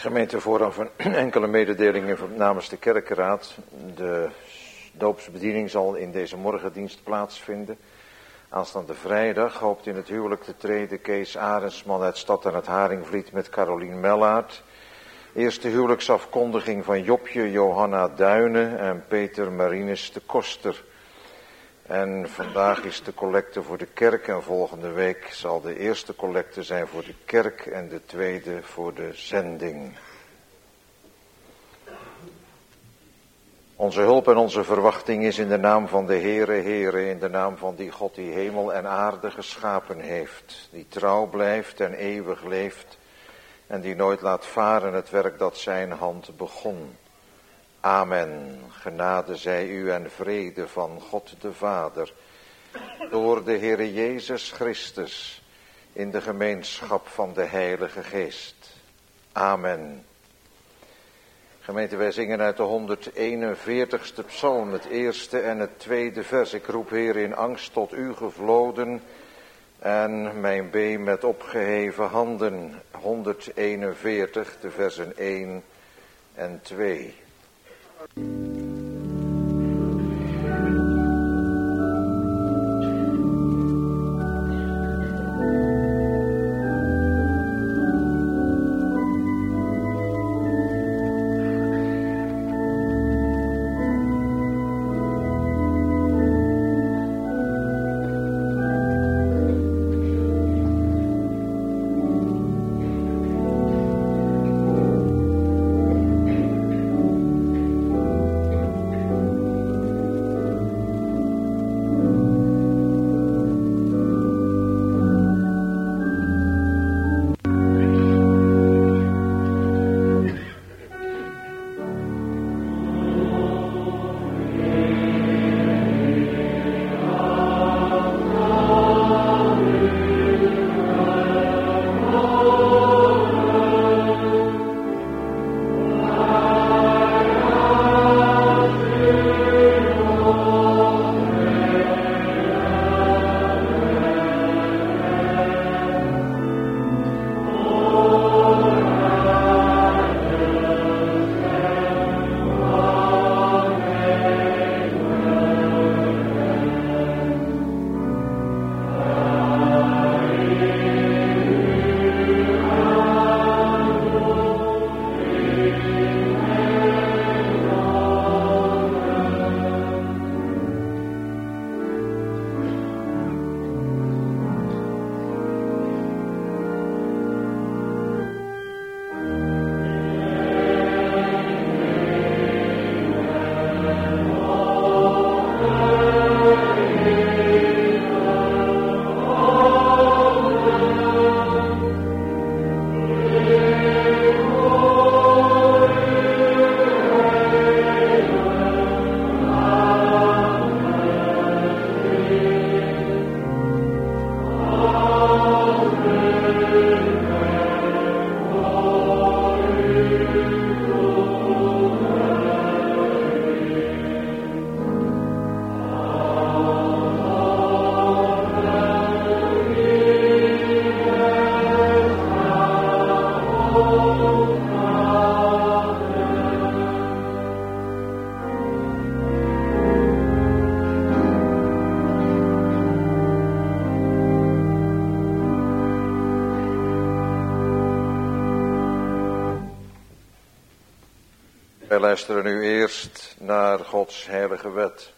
Gemeente, vooraf een enkele mededelingen namens de kerkenraad. De doopsbediening zal in deze morgendienst plaatsvinden. Aanstaande vrijdag hoopt in het huwelijk te treden Kees Arendsman uit Stad aan het Haringvliet met Carolien Mellaert. Eerste huwelijksafkondiging van Jopje Johanna Duinen en Peter Marinus de Koster. En vandaag is de collecte voor de kerk en volgende week zal de eerste collecte zijn voor de kerk en de tweede voor de zending. Onze hulp en onze verwachting is in de naam van de Heere, in de naam van die God die hemel en aarde geschapen heeft, die trouw blijft en eeuwig leeft en die nooit laat varen het werk dat zijn hand begon. Amen. Genade zij u en vrede van God de Vader, door de Heere Jezus Christus, in de gemeenschap van de Heilige Geest. Amen. Gemeente, wij zingen uit de 141ste psalm, het eerste en het tweede vers. Ik roep, Heer, in angst tot u gevloden en mijn been met opgeheven handen. 141, de versen 1 en 2. Wij luisteren nu eerst naar Gods heilige wet.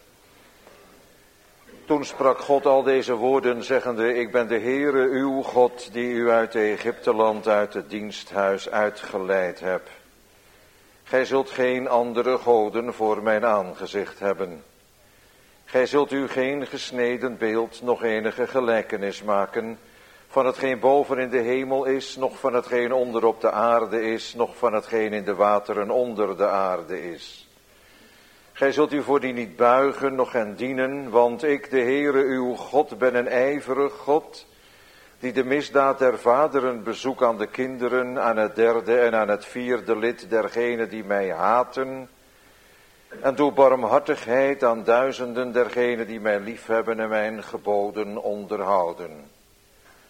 Toen sprak God al deze woorden, zeggende: Ik ben de Heere uw God, die u uit Egypteland, uit het diensthuis uitgeleid heb. Gij zult geen andere goden voor mijn aangezicht hebben. Gij zult u geen gesneden beeld, nog enige gelijkenis maken, van hetgeen boven in de hemel is, noch van hetgeen onder op de aarde is, noch van hetgeen in de wateren onder de aarde is. Gij zult u voor die niet buigen, noch hen dienen, want ik, de Heere uw God, ben een ijverig God, die de misdaad der vaderen bezoek aan de kinderen, aan het derde en aan het vierde lid dergenen die mij haten, en doe barmhartigheid aan duizenden dergenen die mij liefhebben en mijn geboden onderhouden.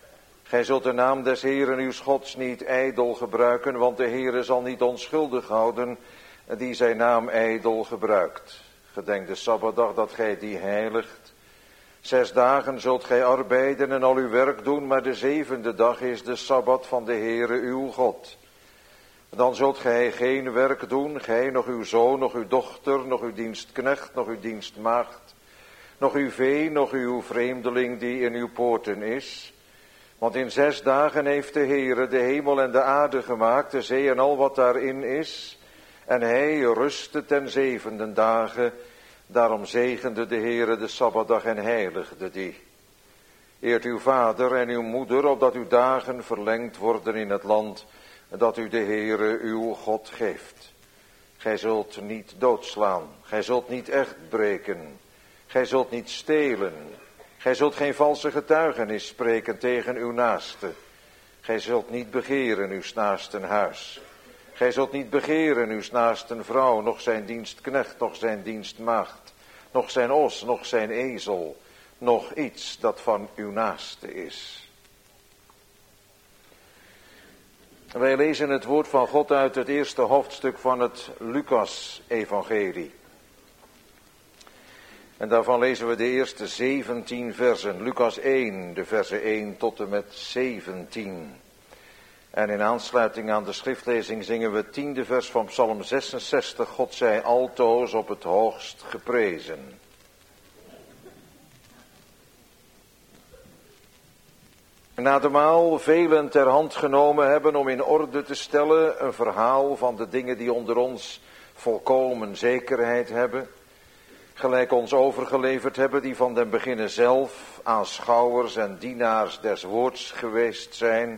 Gij zult de naam des Heeren uws Gods niet ijdel gebruiken, want de Heere zal niet onschuldig houden die zijn naam ijdel gebruikt. Gedenk de Sabbatdag dat gij die heiligt. 6 dagen zult gij arbeiden en al uw werk doen, maar de 7e dag is de Sabbat van de Heere uw God. Dan zult gij geen werk doen, gij, nog uw zoon, nog uw dochter, nog uw dienstknecht, nog uw dienstmaagd, nog uw vee, nog uw vreemdeling die in uw poorten is. Want in 6 dagen heeft de Heere de hemel en de aarde gemaakt, de zee en al wat daarin is. En hij rustte ten 7e dagen, daarom zegende de Heere de Sabbatdag en heiligde die. Eert uw vader en uw moeder, opdat uw dagen verlengd worden in het land dat u de Heere uw God geeft. Gij zult niet doodslaan, gij zult niet echt breken, gij zult niet stelen, gij zult geen valse getuigenis spreken tegen uw naaste. Gij zult niet begeren uw naasten huis. Gij zult niet begeren uw naasten vrouw, noch zijn dienstknecht, noch zijn dienstmaagd, noch zijn os, noch zijn ezel, noch iets dat van uw naaste is. Wij lezen het woord van God uit het eerste hoofdstuk van het Lucas-evangelie. En daarvan lezen we de eerste 17 versen. Lucas 1, de versen 1 tot en met 17. En in aansluiting aan de schriftlezing zingen we het 10e vers van Psalm 66. God zij altoos op het hoogst geprezen. Na de maal velen ter hand genomen hebben om in orde te stellen een verhaal van de dingen die onder ons volkomen zekerheid hebben, gelijk ons overgeleverd hebben, die van den beginnen zelf aanschouwers en dienaars des woords geweest zijn.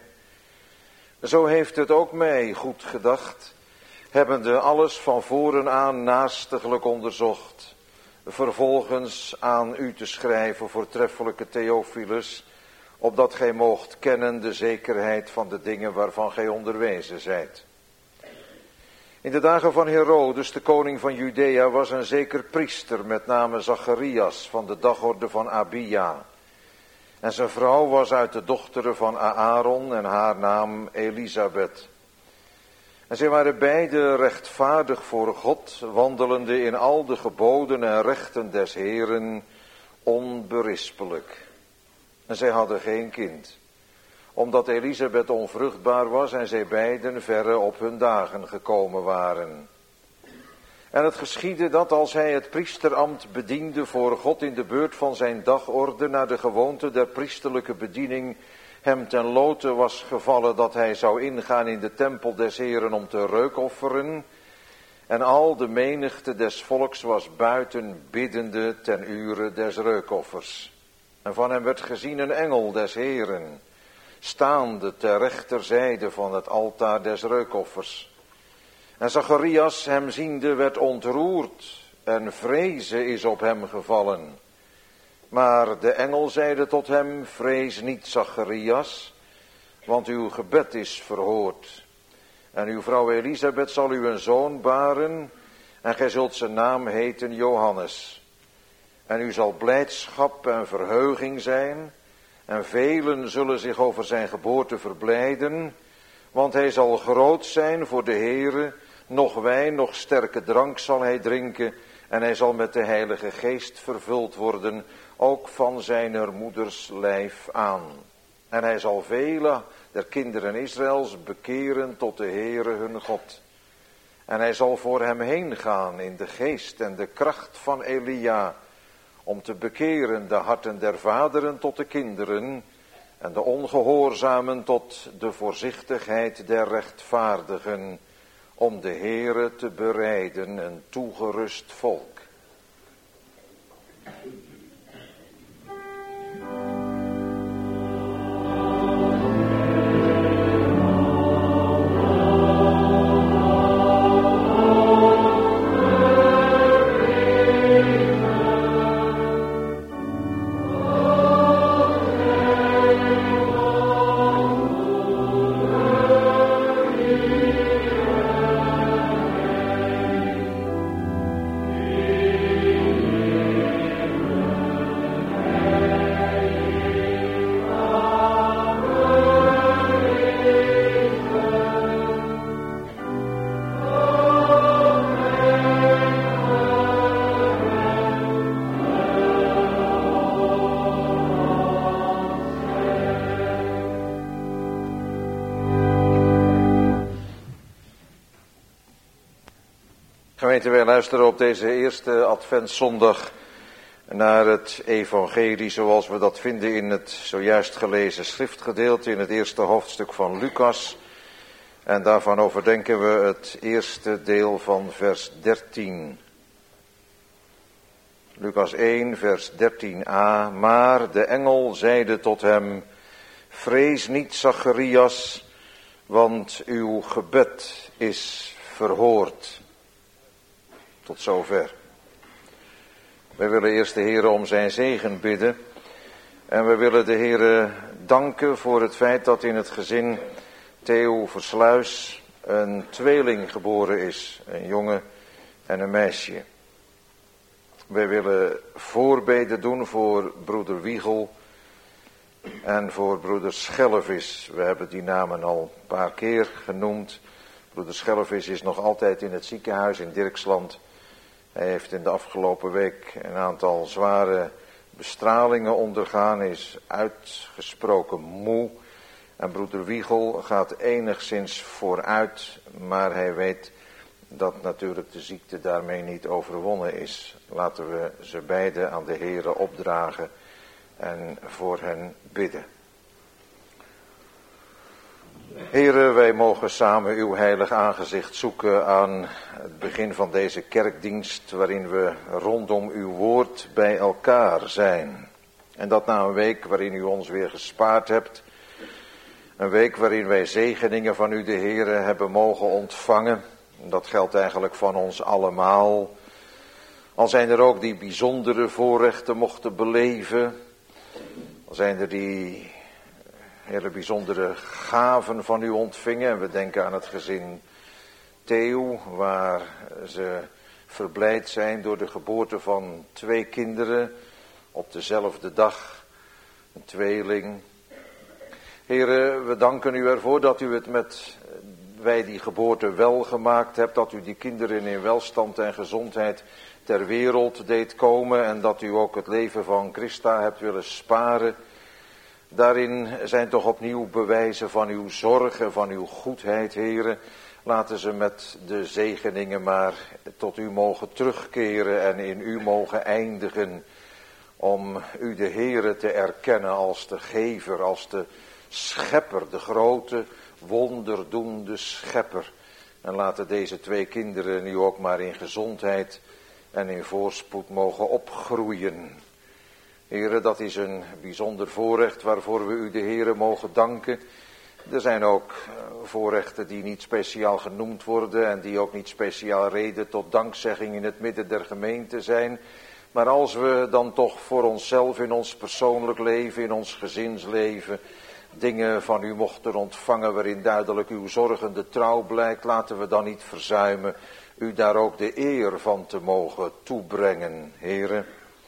Zo heeft het ook mij goed gedacht, hebbende alles van voren aan naastiglijk onderzocht, vervolgens aan u te schrijven, voortreffelijke Theophilus, opdat gij moogt kennen de zekerheid van de dingen waarvan gij onderwezen zijt. In de dagen van Herodes, de koning van Judea, was een zeker priester met name Zacharias van de dagorde van Abia. En zijn vrouw was uit de dochteren van Aaron en haar naam Elisabeth. En zij waren beide rechtvaardig voor God, wandelende in al de geboden en rechten des Heeren, onberispelijk. En zij hadden geen kind, omdat Elisabeth onvruchtbaar was en zij beiden verre op hun dagen gekomen waren. En het geschiedde dat als hij het priesterambt bediende voor God in de beurt van zijn dagorde naar de gewoonte der priesterlijke bediening hem ten lote was gevallen dat hij zou ingaan in de tempel des Heeren om te reukofferen. En al de menigte des volks was buiten biddende ten ure des reukoffers. En van hem werd gezien een engel des Heeren, staande ter rechterzijde van het altaar des reukoffers. En Zacharias hem ziende werd ontroerd en vreze is op hem gevallen. Maar de engel zeide tot hem, vrees niet Zacharias, want uw gebed is verhoord. En uw vrouw Elisabeth zal u een zoon baren en gij zult zijn naam heten Johannes. En u zal blijdschap en verheuging zijn, en velen zullen zich over zijn geboorte verblijden, want hij zal groot zijn voor de Heere, noch wijn, noch sterke drank zal hij drinken, en hij zal met de Heilige Geest vervuld worden, ook van zijner moeders lijf aan. En hij zal vele der kinderen Israëls bekeren tot de Heere hun God. En hij zal voor hem heen gaan in de geest en de kracht van Elia, om te bekeren de harten der vaderen tot de kinderen en de ongehoorzamen tot de voorzichtigheid der rechtvaardigen, om de Heere te bereiden een toegerust volk. Gemeente, wij luisteren op deze eerste Adventszondag naar het evangelie zoals we dat vinden in het zojuist gelezen schriftgedeelte in het eerste hoofdstuk van Lucas. En daarvan overdenken we het eerste deel van vers 13. Lucas 1, vers 13a. Maar de engel zeide tot hem: vrees niet, Zacharias, want uw gebed is verhoord. Tot zover. Wij willen eerst de Heere om zijn zegen bidden. En we willen de Heere danken voor het feit dat in het gezin Theo Versluis een tweeling geboren is. Een jongen en een meisje. Wij willen voorbeden doen voor broeder Wiegel en voor broeder Schellevis. We hebben die namen al een paar keer genoemd. Broeder Schellevis is nog altijd in het ziekenhuis in Dirksland. Hij heeft in de afgelopen week een aantal zware bestralingen ondergaan, is uitgesproken moe. En broeder Wiegel gaat enigszins vooruit, maar hij weet dat natuurlijk de ziekte daarmee niet overwonnen is. Laten we ze beiden aan de Heere opdragen en voor hen bidden. Heere, wij mogen samen uw heilig aangezicht zoeken aan het begin van deze kerkdienst, waarin we rondom uw woord bij elkaar zijn. En dat na een week waarin u ons weer gespaard hebt. Een week waarin wij zegeningen van u, de Heere, hebben mogen ontvangen. Dat geldt eigenlijk van ons allemaal. Al zijn er ook die bijzondere voorrechten mochten beleven. Al zijn er die hele bijzondere gaven van u ontvingen. En we denken aan het gezin Theo, waar ze verblijd zijn door de geboorte van 2 kinderen op dezelfde dag. Een tweeling. Heren, we danken u ervoor dat u het met wij die geboorte wel gemaakt hebt. Dat u die kinderen in welstand en gezondheid ter wereld deed komen. En dat u ook het leven van Christa hebt willen sparen. Daarin zijn toch opnieuw bewijzen van uw zorg en van uw goedheid, heren. Laten ze met de zegeningen maar tot u mogen terugkeren en in u mogen eindigen. Om u, de Heere, te erkennen als de gever, als de schepper, de grote wonderdoende schepper. En laten deze 2 kinderen nu ook maar in gezondheid en in voorspoed mogen opgroeien. Heere, dat is een bijzonder voorrecht waarvoor we u, de Heere, mogen danken. Er zijn ook voorrechten die niet speciaal genoemd worden en die ook niet speciaal reden tot dankzegging in het midden der gemeente zijn. Maar als we dan toch voor onszelf in ons persoonlijk leven, in ons gezinsleven, dingen van u mochten ontvangen waarin duidelijk uw zorgende trouw blijkt, laten we dan niet verzuimen u daar ook de eer van te mogen toebrengen, Heere.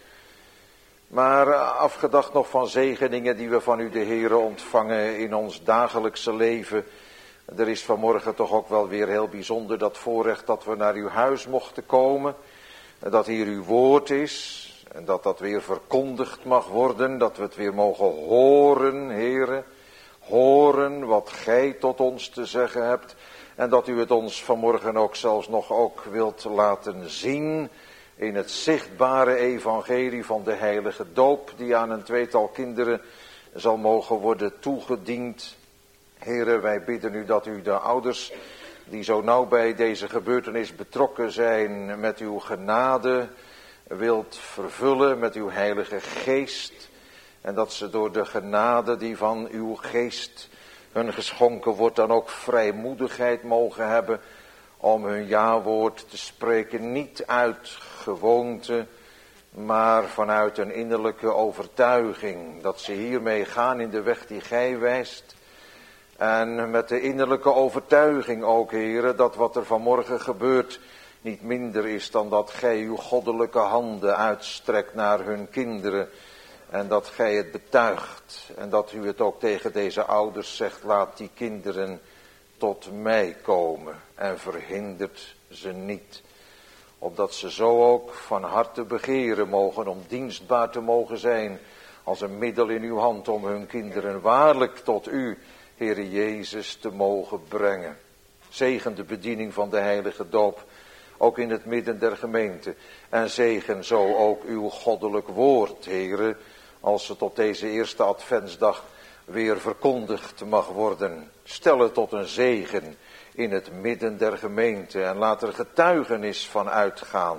Maar afgedacht nog van zegeningen die we van u, de Heere, ontvangen in ons dagelijkse leven. Er is vanmorgen toch ook wel weer heel bijzonder dat voorrecht dat we naar uw huis mochten komen. Dat hier uw woord is en dat dat weer verkondigd mag worden. Dat we het weer mogen horen, Heere. Horen wat gij tot ons te zeggen hebt. En dat u het ons vanmorgen ook zelfs nog ook wilt laten zien in het zichtbare evangelie van de heilige doop, die aan een 2-tal kinderen zal mogen worden toegediend. Heren, wij bidden u dat u de ouders die zo nauw bij deze gebeurtenis betrokken zijn met uw genade wilt vervullen met uw heilige geest. En dat ze door de genade die van uw geest hun geschonken wordt dan ook vrijmoedigheid mogen hebben om hun ja-woord te spreken, niet uit gewoonte, maar vanuit een innerlijke overtuiging. Dat ze hiermee gaan in de weg die gij wijst. En met de innerlijke overtuiging ook, Heere, dat wat er vanmorgen gebeurt niet minder is dan dat gij uw goddelijke handen uitstrekt naar hun kinderen. En dat gij het betuigt. En dat u het ook tegen deze ouders zegt, laat die kinderen tot mij komen en verhindert ze niet. Opdat ze zo ook van harte begeren mogen om dienstbaar te mogen zijn als een middel in uw hand om hun kinderen waarlijk tot u, Heere Jezus, te mogen brengen. Zegen de bediening van de heilige doop ook in het midden der gemeente. En zegen zo ook uw goddelijk woord, Heere, als het op deze eerste adventsdag weer verkondigd mag worden. Stel het tot een zegen in het midden der gemeente en laat er getuigenis van uitgaan.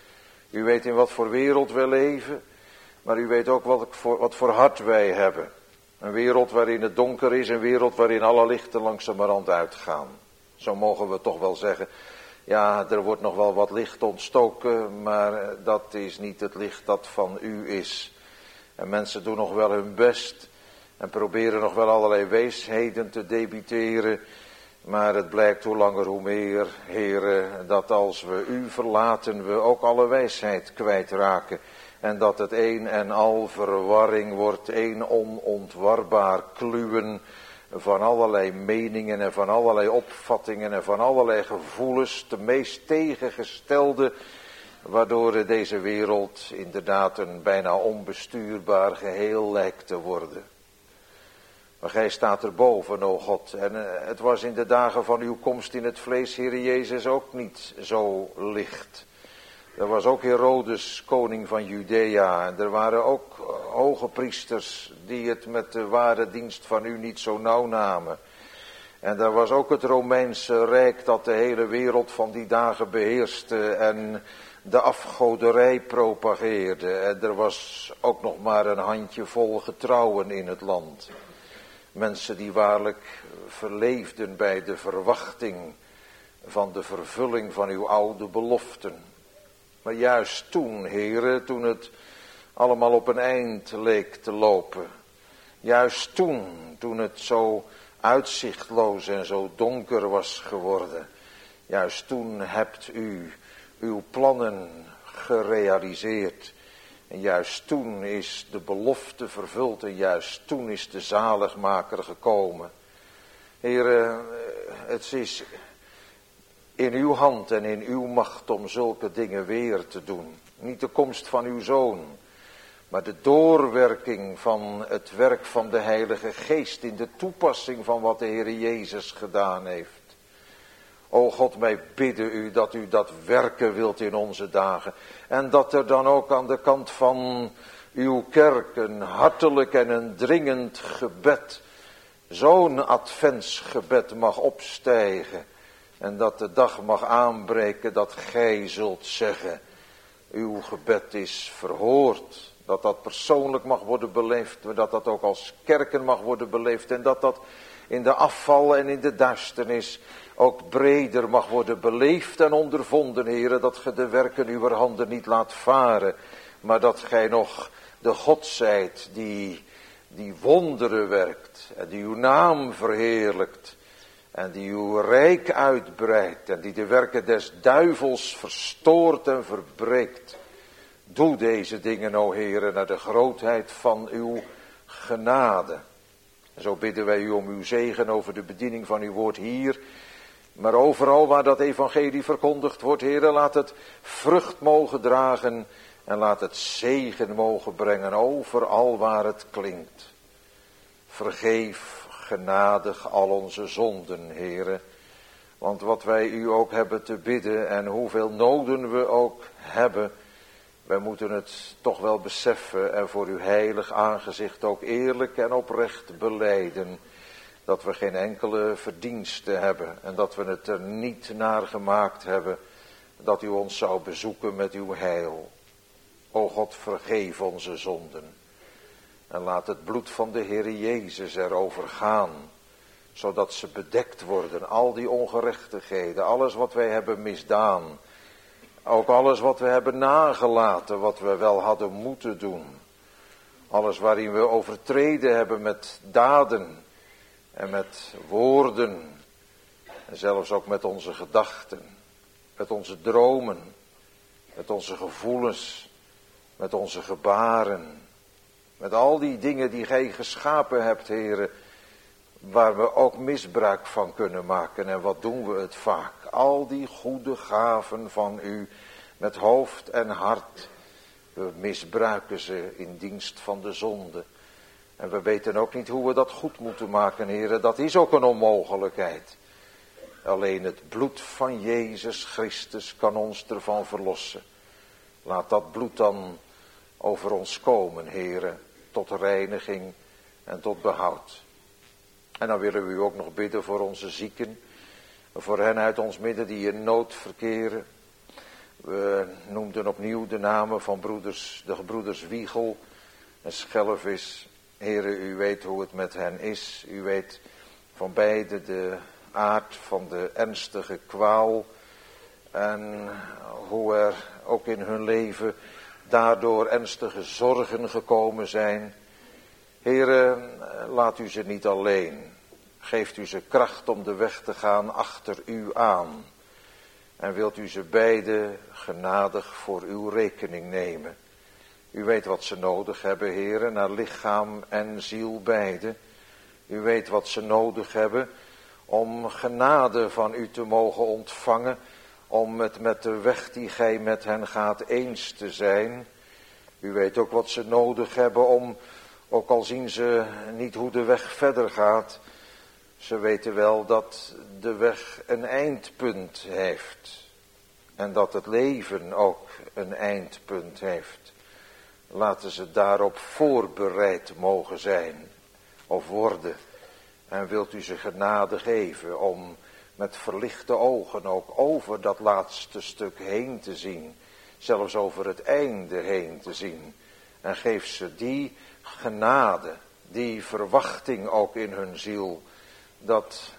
U weet in wat voor wereld we leven, maar u weet ook wat voor hart wij hebben. Een wereld waarin het donker is, een wereld waarin alle lichten langzamerhand uitgaan. Zo mogen we toch wel zeggen, ja, er wordt nog wel wat licht ontstoken, maar dat is niet het licht dat van u is. En mensen doen nog wel hun best en proberen nog wel allerlei wijsheden te debiteren. Maar het blijkt hoe langer hoe meer, Heere, dat als we u verlaten, we ook alle wijsheid kwijtraken. En dat het een en al verwarring wordt, een onontwarbaar kluwen van allerlei meningen en van allerlei opvattingen en van allerlei gevoelens, de meest tegengestelde, waardoor deze wereld inderdaad een bijna onbestuurbaar geheel lijkt te worden. Maar gij staat erboven, o God, en het was in de dagen van uw komst in het vlees, Heere Jezus, ook niet zo licht. Er was ook Herodes, koning van Judea, en er waren ook hoge priesters die het met de ware dienst van u niet zo nauw namen. En er was ook het Romeinse Rijk dat de hele wereld van die dagen beheerste en de afgoderij propageerde. En er was ook nog maar een handjevol getrouwen in het land. Mensen die waarlijk verleefden bij de verwachting van de vervulling van uw oude beloften. Maar juist toen, Heere, toen het allemaal op een eind leek te lopen. Juist toen het zo uitzichtloos en zo donker was geworden. Juist toen hebt u uw plannen gerealiseerd. En juist toen is de belofte vervuld en juist toen is de zaligmaker gekomen. Heere, het is in uw hand en in uw macht om zulke dingen weer te doen. Niet de komst van uw Zoon, maar de doorwerking van het werk van de Heilige Geest in de toepassing van wat de Heere Jezus gedaan heeft. O God, wij bidden u dat werken wilt in onze dagen. En dat er dan ook aan de kant van uw kerk een hartelijk en een dringend gebed, zo'n adventsgebed mag opstijgen. En dat de dag mag aanbreken dat gij zult zeggen, uw gebed is verhoord. Dat dat persoonlijk mag worden beleefd, maar dat dat ook als kerken mag worden beleefd. En dat dat in de afval en in de duisternis ook breder mag worden beleefd en ondervonden, Heere. Dat ge de werken uw handen niet laat varen, maar dat gij nog de God zijt die wonderen werkt en die uw naam verheerlijkt. En die uw rijk uitbreidt en die de werken des duivels verstoort en verbreekt. Doe deze dingen, o Heere, naar de grootheid van uw genade. En zo bidden wij u om uw zegen over de bediening van uw woord hier. Maar overal waar dat evangelie verkondigd wordt, Heere, laat het vrucht mogen dragen en laat het zegen mogen brengen overal waar het klinkt. Vergeef genadig al onze zonden, Heere. Want wat wij u ook hebben te bidden en hoeveel noden we ook hebben, wij moeten het toch wel beseffen en voor uw heilig aangezicht ook eerlijk en oprecht belijden. Dat we geen enkele verdienste hebben en dat we het er niet naar gemaakt hebben dat u ons zou bezoeken met uw heil. O God, vergeef onze zonden. En laat het bloed van de Heere Jezus erover gaan, zodat ze bedekt worden, al die ongerechtigheden, alles wat wij hebben misdaan, ook alles wat we hebben nagelaten, wat we wel hadden moeten doen, alles waarin we overtreden hebben met daden en met woorden, en zelfs ook met onze gedachten, met onze dromen, met onze gevoelens, met onze gebaren. Met al die dingen die gij geschapen hebt, Heere, waar we ook misbruik van kunnen maken. En wat doen we het vaak? Al die goede gaven van u, met hoofd en hart, we misbruiken ze in dienst van de zonde. En we weten ook niet hoe we dat goed moeten maken, Heere. Dat is ook een onmogelijkheid. Alleen het bloed van Jezus Christus kan ons ervan verlossen. Laat dat bloed dan over ons komen, Heere, tot reiniging en tot behoud. En dan willen we u ook nog bidden voor onze zieken, voor hen uit ons midden die in nood verkeren. We noemden opnieuw de namen van de gebroeders Wiegel en Schelvis. Heere, u weet hoe het met hen is. U weet van beide de aard van de ernstige kwaal en hoe er ook in hun leven daardoor ernstige zorgen gekomen zijn. Heere, laat u ze niet alleen. Geeft u ze kracht om de weg te gaan achter u aan. En wilt u ze beide genadig voor uw rekening nemen. U weet wat ze nodig hebben, Heere, naar lichaam en ziel beide. U weet wat ze nodig hebben om genade van u te mogen ontvangen, om het met de weg die gij met hen gaat eens te zijn. U weet ook wat ze nodig hebben om, ook al zien ze niet hoe de weg verder gaat, ze weten wel dat de weg een eindpunt heeft. En dat het leven ook een eindpunt heeft. Laten ze daarop voorbereid mogen zijn of worden. En wilt u ze genade geven om met verlichte ogen ook over dat laatste stuk heen te zien. Zelfs over het einde heen te zien. En geef ze die genade, die verwachting ook in hun ziel. Dat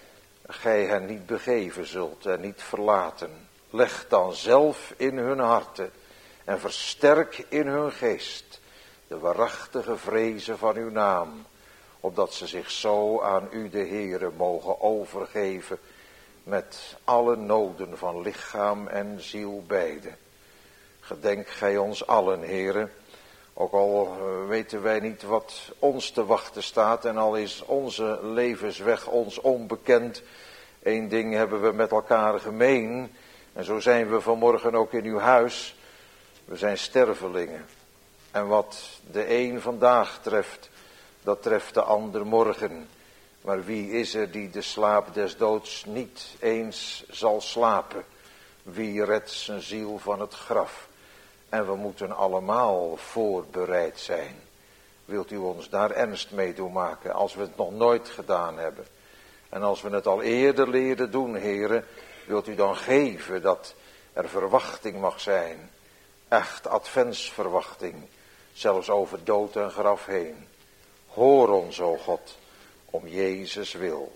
gij hen niet begeven zult en niet verlaten. Leg dan zelf in hun harten en versterk in hun geest de waarachtige vrezen van uw naam. Opdat ze zich zo aan u de Heere mogen overgeven met alle noden van lichaam en ziel beide. Gedenk gij ons allen, Heere, ook al weten wij niet wat ons te wachten staat en al is onze levensweg ons onbekend. Eén ding hebben we met elkaar gemeen en zo zijn we vanmorgen ook in uw huis. We zijn stervelingen en wat de een vandaag treft, dat treft de ander morgen. Maar wie is er die de slaap des doods niet eens zal slapen? Wie redt zijn ziel van het graf? En we moeten allemaal voorbereid zijn. Wilt u ons daar ernst mee doen maken als we het nog nooit gedaan hebben? En als we het al eerder leren doen, Heere, wilt u dan geven dat er verwachting mag zijn. Echt adventsverwachting, zelfs over dood en graf heen. Hoor ons, o God, om Jezus wil.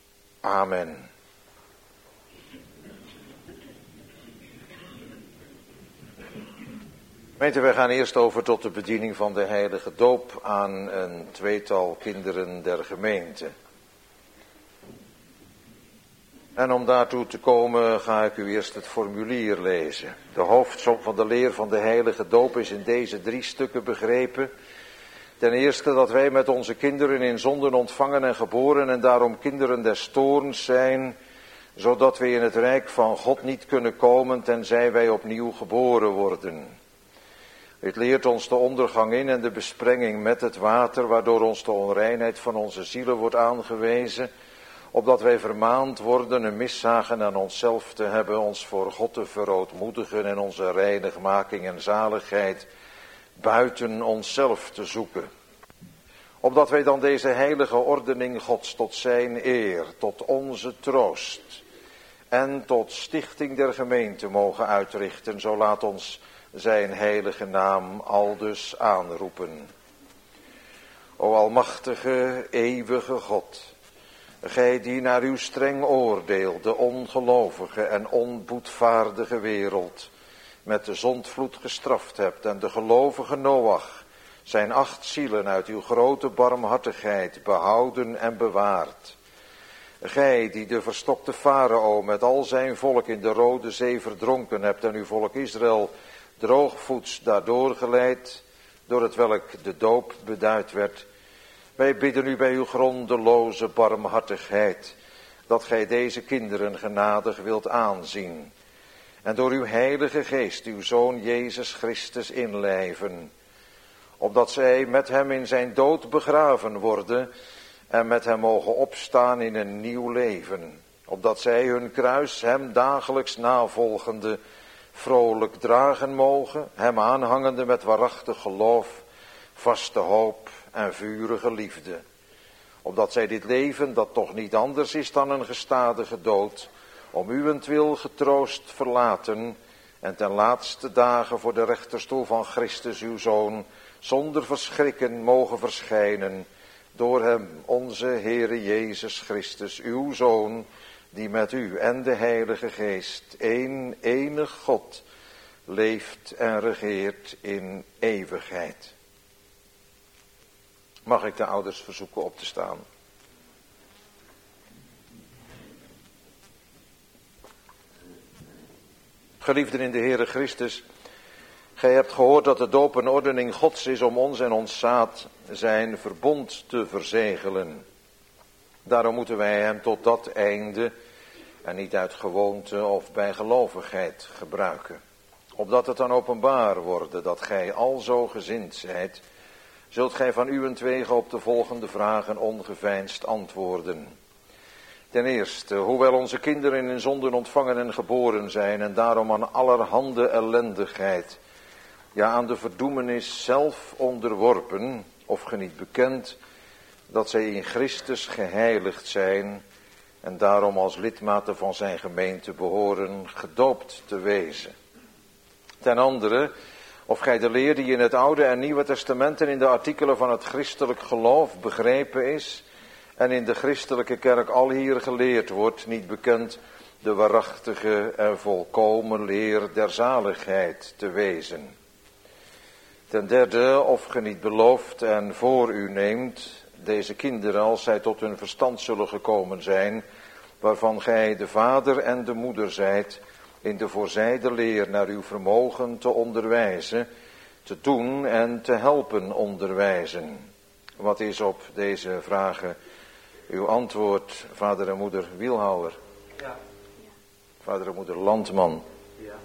Amen. Gemeente, wij gaan eerst over tot de bediening van de heilige doop aan een tweetal kinderen der gemeente. En om daartoe te komen ga ik u eerst het formulier lezen. De hoofdsom van de leer van de heilige doop is in deze 3 stukken begrepen. Ten eerste dat wij met onze kinderen in zonden ontvangen en geboren en daarom kinderen des toorns zijn, zodat wij in het rijk van God niet kunnen komen tenzij wij opnieuw geboren worden. Dit leert ons de ondergang in en de besprenging met het water, waardoor ons de onreinheid van onze zielen wordt aangewezen, opdat wij vermaand worden een miszagen aan onszelf te hebben, ons voor God te verootmoedigen en onze reinigmaking en zaligheid buiten onszelf te zoeken. Opdat wij dan deze heilige ordening Gods tot zijn eer, tot onze troost en tot stichting der gemeente mogen uitrichten, zo laat ons zijn heilige naam aldus aanroepen. O almachtige, eeuwige God, gij die naar uw streng oordeel de ongelovige en onboedvaardige wereld met de zondvloed gestraft hebt en de gelovige Noach zijn 8 zielen uit uw grote barmhartigheid behouden en bewaard. Gij die de verstokte Farao met al zijn volk in de Rode Zee verdronken hebt en uw volk Israël droogvoets daardoor geleid, door het welk de doop beduid werd. Wij bidden u bij uw grondeloze barmhartigheid, dat gij deze kinderen genadig wilt aanzien. En door uw heilige geest uw Zoon Jezus Christus inlijven, opdat zij met hem in zijn dood begraven worden en met hem mogen opstaan in een nieuw leven. opdat zij hun kruis hem dagelijks navolgende vrolijk dragen mogen, hem aanhangende met waarachtig geloof, vaste hoop en vurige liefde. Opdat zij dit leven, dat toch niet anders is dan een gestadige dood, om uwentwil getroost verlaten en ten laatste dagen voor de rechterstoel van Christus uw Zoon zonder verschrikken mogen verschijnen, door hem, onze Heere Jezus Christus, uw Zoon, die met u en de Heilige Geest, één enig God, leeft en regeert in eeuwigheid. Mag ik de ouders verzoeken op te staan? Geliefden in de Heere Christus, gij hebt gehoord dat de doop een ordening Gods is om ons en ons zaad zijn verbond te verzegelen. Daarom moeten wij hem tot dat einde en niet uit gewoonte of bijgelovigheid gebruiken. Opdat het dan openbaar worden dat gij alzo gezind zijt, zult gij van uwentwege op de volgende vragen ongeveinsd antwoorden. Ten eerste, hoewel onze kinderen in zonden ontvangen en geboren zijn en daarom aan allerhande ellendigheid, ja aan de verdoemenis zelf onderworpen, of geniet bekend, dat zij in Christus geheiligd zijn en daarom als lidmaten van zijn gemeente behoren gedoopt te wezen. Ten andere, of gij de leer die in het Oude en Nieuwe Testament en in de artikelen van het christelijk geloof begrepen is en in de christelijke kerk alhier geleerd wordt, niet bekend de waarachtige en volkomen leer der zaligheid te wezen. Ten derde, of ge niet belooft en voor u neemt deze kinderen als zij tot hun verstand zullen gekomen zijn, waarvan gij de vader en de moeder zijt, in de voorzijde leer naar uw vermogen te onderwijzen, te doen en te helpen onderwijzen. Wat is op deze vragen uw antwoord, vader en moeder Wielhouwer? Ja. Vader en moeder Landman? Ja.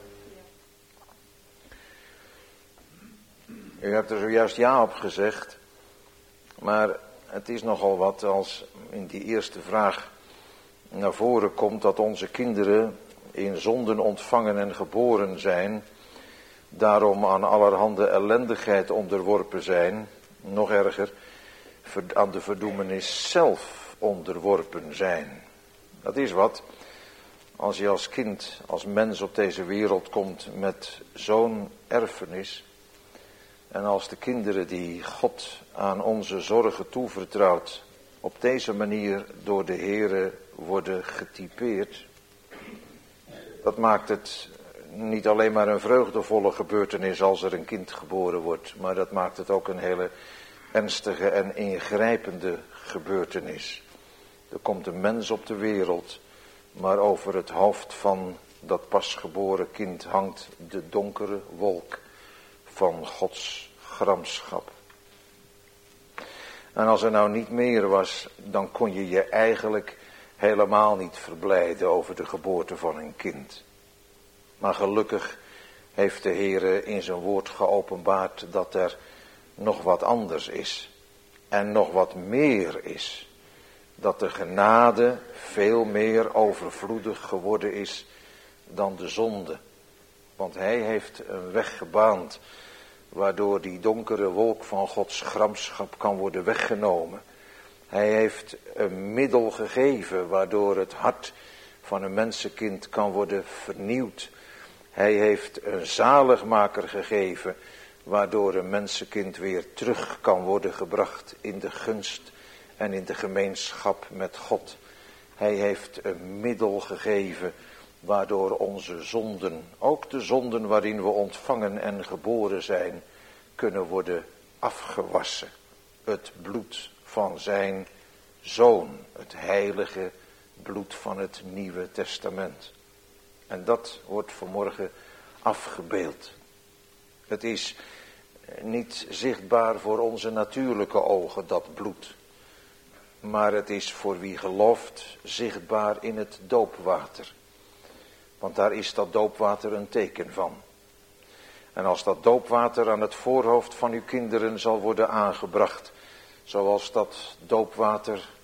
U hebt er zojuist ja op gezegd, maar het is nogal wat als in die eerste vraag naar voren komt dat onze kinderen in zonden ontvangen en geboren zijn, daarom aan allerhande ellendigheid onderworpen zijn, nog erger, aan de verdoemenis zelf onderworpen zijn. Dat is wat, als je als kind, als mens op deze wereld komt met zo'n erfenis, en als de kinderen die God aan onze zorgen toevertrouwt, op deze manier door de Heere worden getypeerd, dat maakt het niet alleen maar een vreugdevolle gebeurtenis als er een kind geboren wordt, maar dat maakt het ook een hele ernstige en ingrijpende gebeurtenis. Er komt een mens op de wereld, maar over het hoofd van dat pasgeboren kind hangt de donkere wolk van Gods gramschap. En als er nou niet meer was, dan kon je je eigenlijk helemaal niet verblijden over de geboorte van een kind. Maar gelukkig heeft de Heere in zijn woord geopenbaard dat er nog wat anders is. En nog wat meer is. Dat de genade veel meer overvloedig geworden is dan de zonde. Want hij heeft een weg gebaand waardoor die donkere wolk van Gods gramschap kan worden weggenomen. Hij heeft een middel gegeven waardoor het hart van een mensenkind kan worden vernieuwd. Hij heeft een zaligmaker gegeven waardoor een mensenkind weer terug kan worden gebracht in de gunst en in de gemeenschap met God. Hij heeft een middel gegeven waardoor onze zonden, ook de zonden waarin we ontvangen en geboren zijn, kunnen worden afgewassen. Het bloed van zijn Zoon, het heilige bloed van het Nieuwe Testament. En dat wordt vanmorgen afgebeeld. Het is niet zichtbaar voor onze natuurlijke ogen, dat bloed. Maar het is voor wie gelooft zichtbaar in het doopwater. Want daar is dat doopwater een teken van. En als dat doopwater aan het voorhoofd van uw kinderen zal worden aangebracht, zoals dat doopwater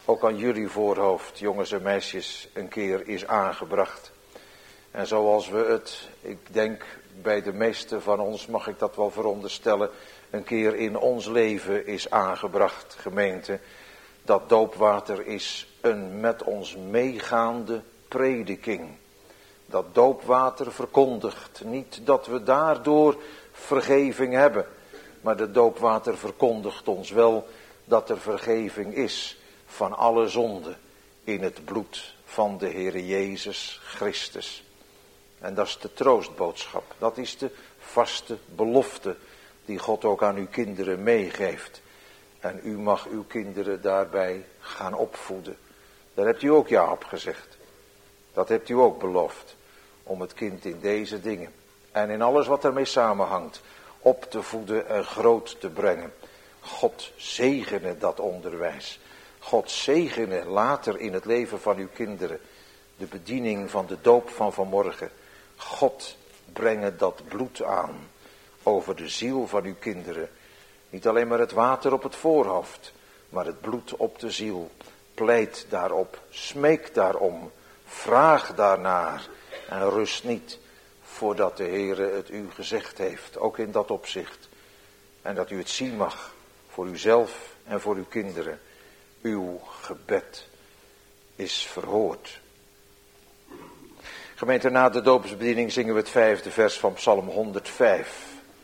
ook aan jullie voorhoofd, jongens en meisjes, een keer is aangebracht. En zoals we het, ik denk bij de meesten van ons, mag ik dat wel veronderstellen, een keer in ons leven is aangebracht, gemeente. Dat doopwater is een met ons meegaande prediking. Dat doopwater verkondigt niet dat we daardoor vergeving hebben. Maar de doopwater verkondigt ons wel dat er vergeving is van alle zonden in het bloed van de Heere Jezus Christus. En dat is de troostboodschap. Dat is de vaste belofte die God ook aan uw kinderen meegeeft. En u mag uw kinderen daarbij gaan opvoeden. Daar hebt u ook ja op gezegd. Dat hebt u ook beloofd. Om het kind in deze dingen en in alles wat ermee samenhangt op te voeden en groot te brengen. God zegene dat onderwijs. God zegene later in het leven van uw kinderen de bediening van de doop van vanmorgen. God brengen dat bloed aan over de ziel van uw kinderen. Niet alleen maar het water op het voorhoofd, maar het bloed op de ziel. Pleit daarop, smeek daarom, vraag daarnaar en rust niet voordat de Heere het u gezegd heeft, ook in dat opzicht. En dat u het zien mag voor uzelf en voor uw kinderen. Uw gebed is verhoord. Gemeente, na de doopsbediening zingen we het 5e vers van Psalm 105.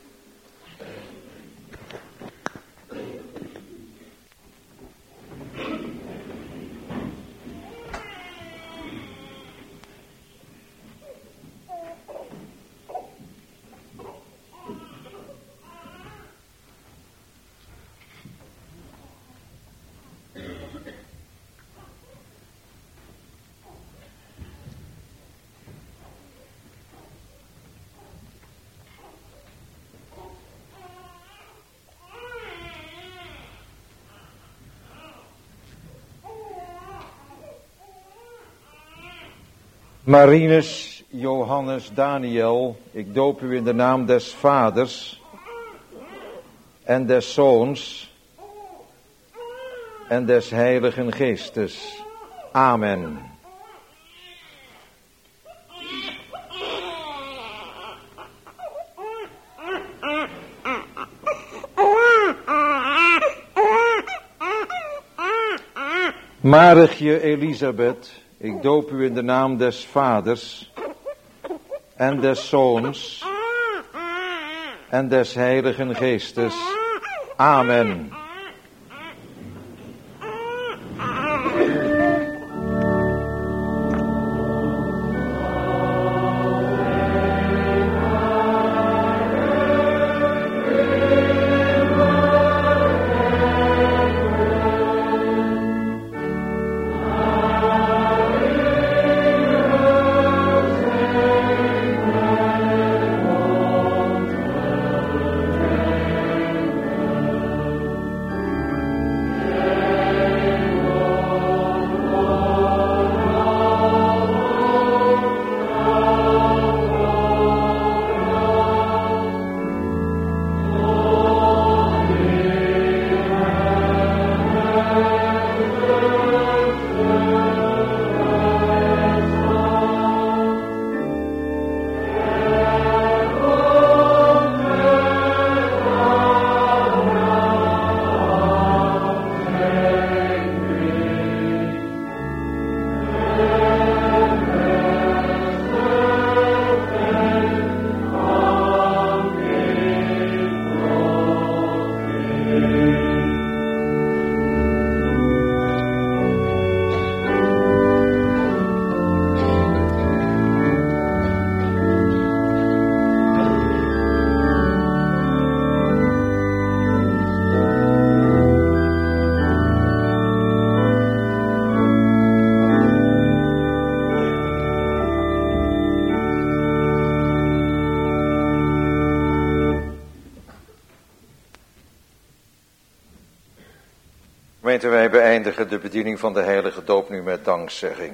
Marinus, Johannes, Daniel, ik doop u in de naam des Vaders en des Zoons en des Heiligen Geestes. Amen. Marigje Elisabeth, ik doop u in de naam des Vaders en des Zoons en des Heiligen Geestes. Amen. Gemeente, wij beëindigen de bediening van de heilige doop nu met dankzegging.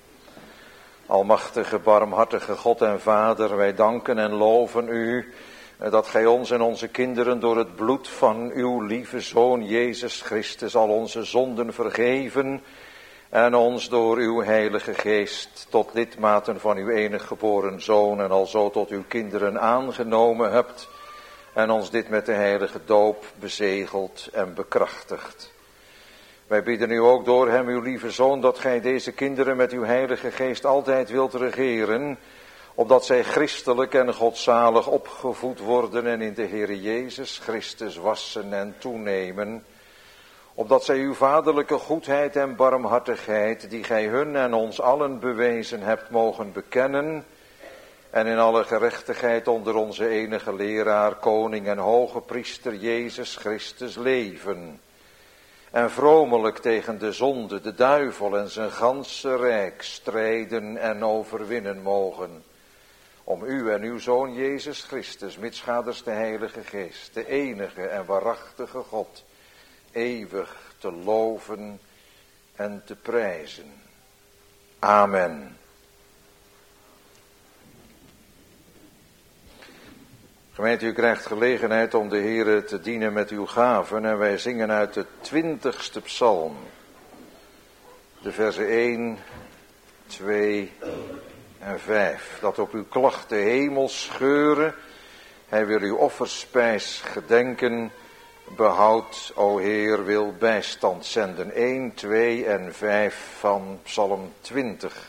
Almachtige, barmhartige God en Vader, wij danken en loven u Dat gij ons en onze kinderen door het bloed van uw lieve Zoon Jezus Christus al onze zonden vergeven en ons door uw Heilige Geest tot lidmaten van uw enige geboren Zoon en alzo tot uw kinderen aangenomen hebt en ons dit met de heilige doop bezegeld en bekrachtigt. Wij bidden u ook door hem, uw lieve Zoon, dat gij deze kinderen met uw Heilige Geest altijd wilt regeren, opdat zij christelijk en godzalig opgevoed worden en in de Heere Jezus Christus wassen en toenemen, opdat zij uw vaderlijke goedheid en barmhartigheid, die gij hun en ons allen bewezen hebt, mogen bekennen en in alle gerechtigheid onder onze enige leraar, koning en hoge priester Jezus Christus leven en vromelijk tegen de zonde, de duivel en zijn ganse rijk strijden en overwinnen mogen, om u en uw Zoon Jezus Christus, mitsgaders de Heilige Geest, de enige en waarachtige God, eeuwig te loven en te prijzen. Amen. Gemeente, u krijgt gelegenheid om de Heere te dienen met uw gaven en wij zingen uit de 20ste psalm, de versen 1, 2 en 5. Dat op uw klachten hemel scheuren, hij wil uw offerspijs gedenken, behoud, o Heer, wil bijstand zenden. 1, 2 en 5 van psalm 20.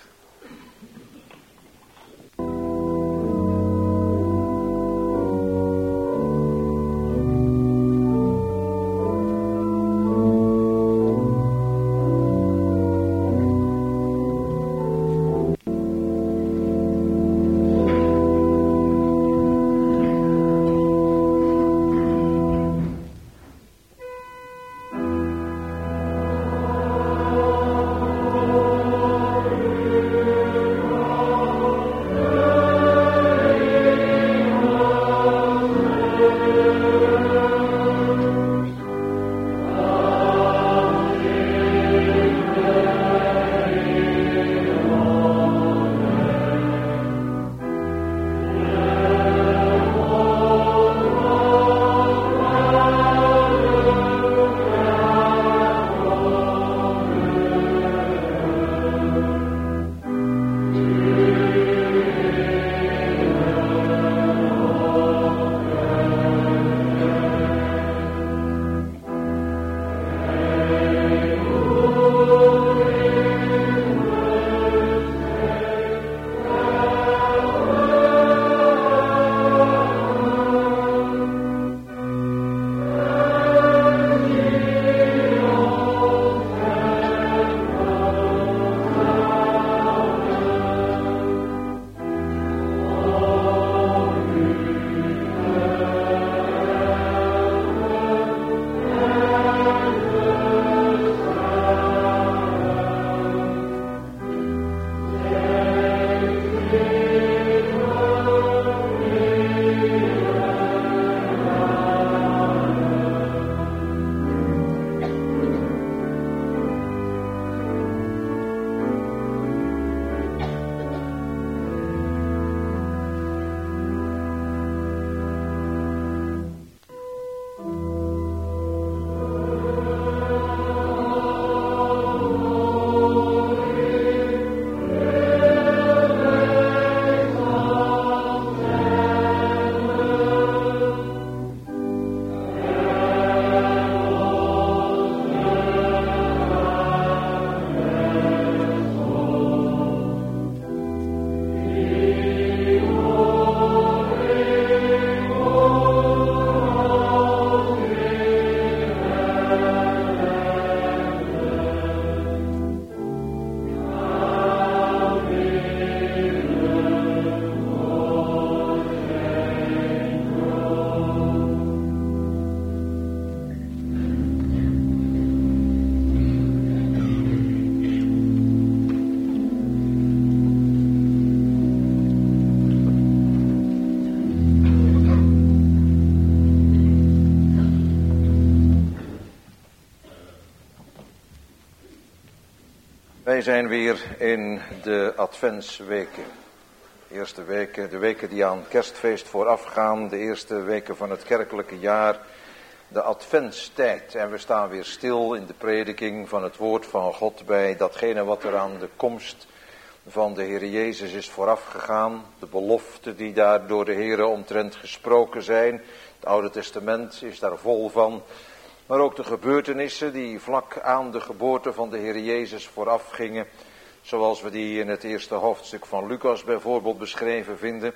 Wij zijn weer in de adventsweken. eerste weken, de weken die aan kerstfeest voorafgaan, de eerste weken van het kerkelijke jaar, de adventstijd. En we staan weer stil in de prediking van het woord van God bij datgene wat er aan de komst van de Heer Jezus is voorafgegaan. De beloften die daar door de Heer omtrent gesproken zijn. Het Oude Testament is daar vol van. Maar ook de gebeurtenissen die vlak aan de geboorte van de Heer Jezus vooraf gingen. Zoals we die in het eerste hoofdstuk van Lucas bijvoorbeeld beschreven vinden.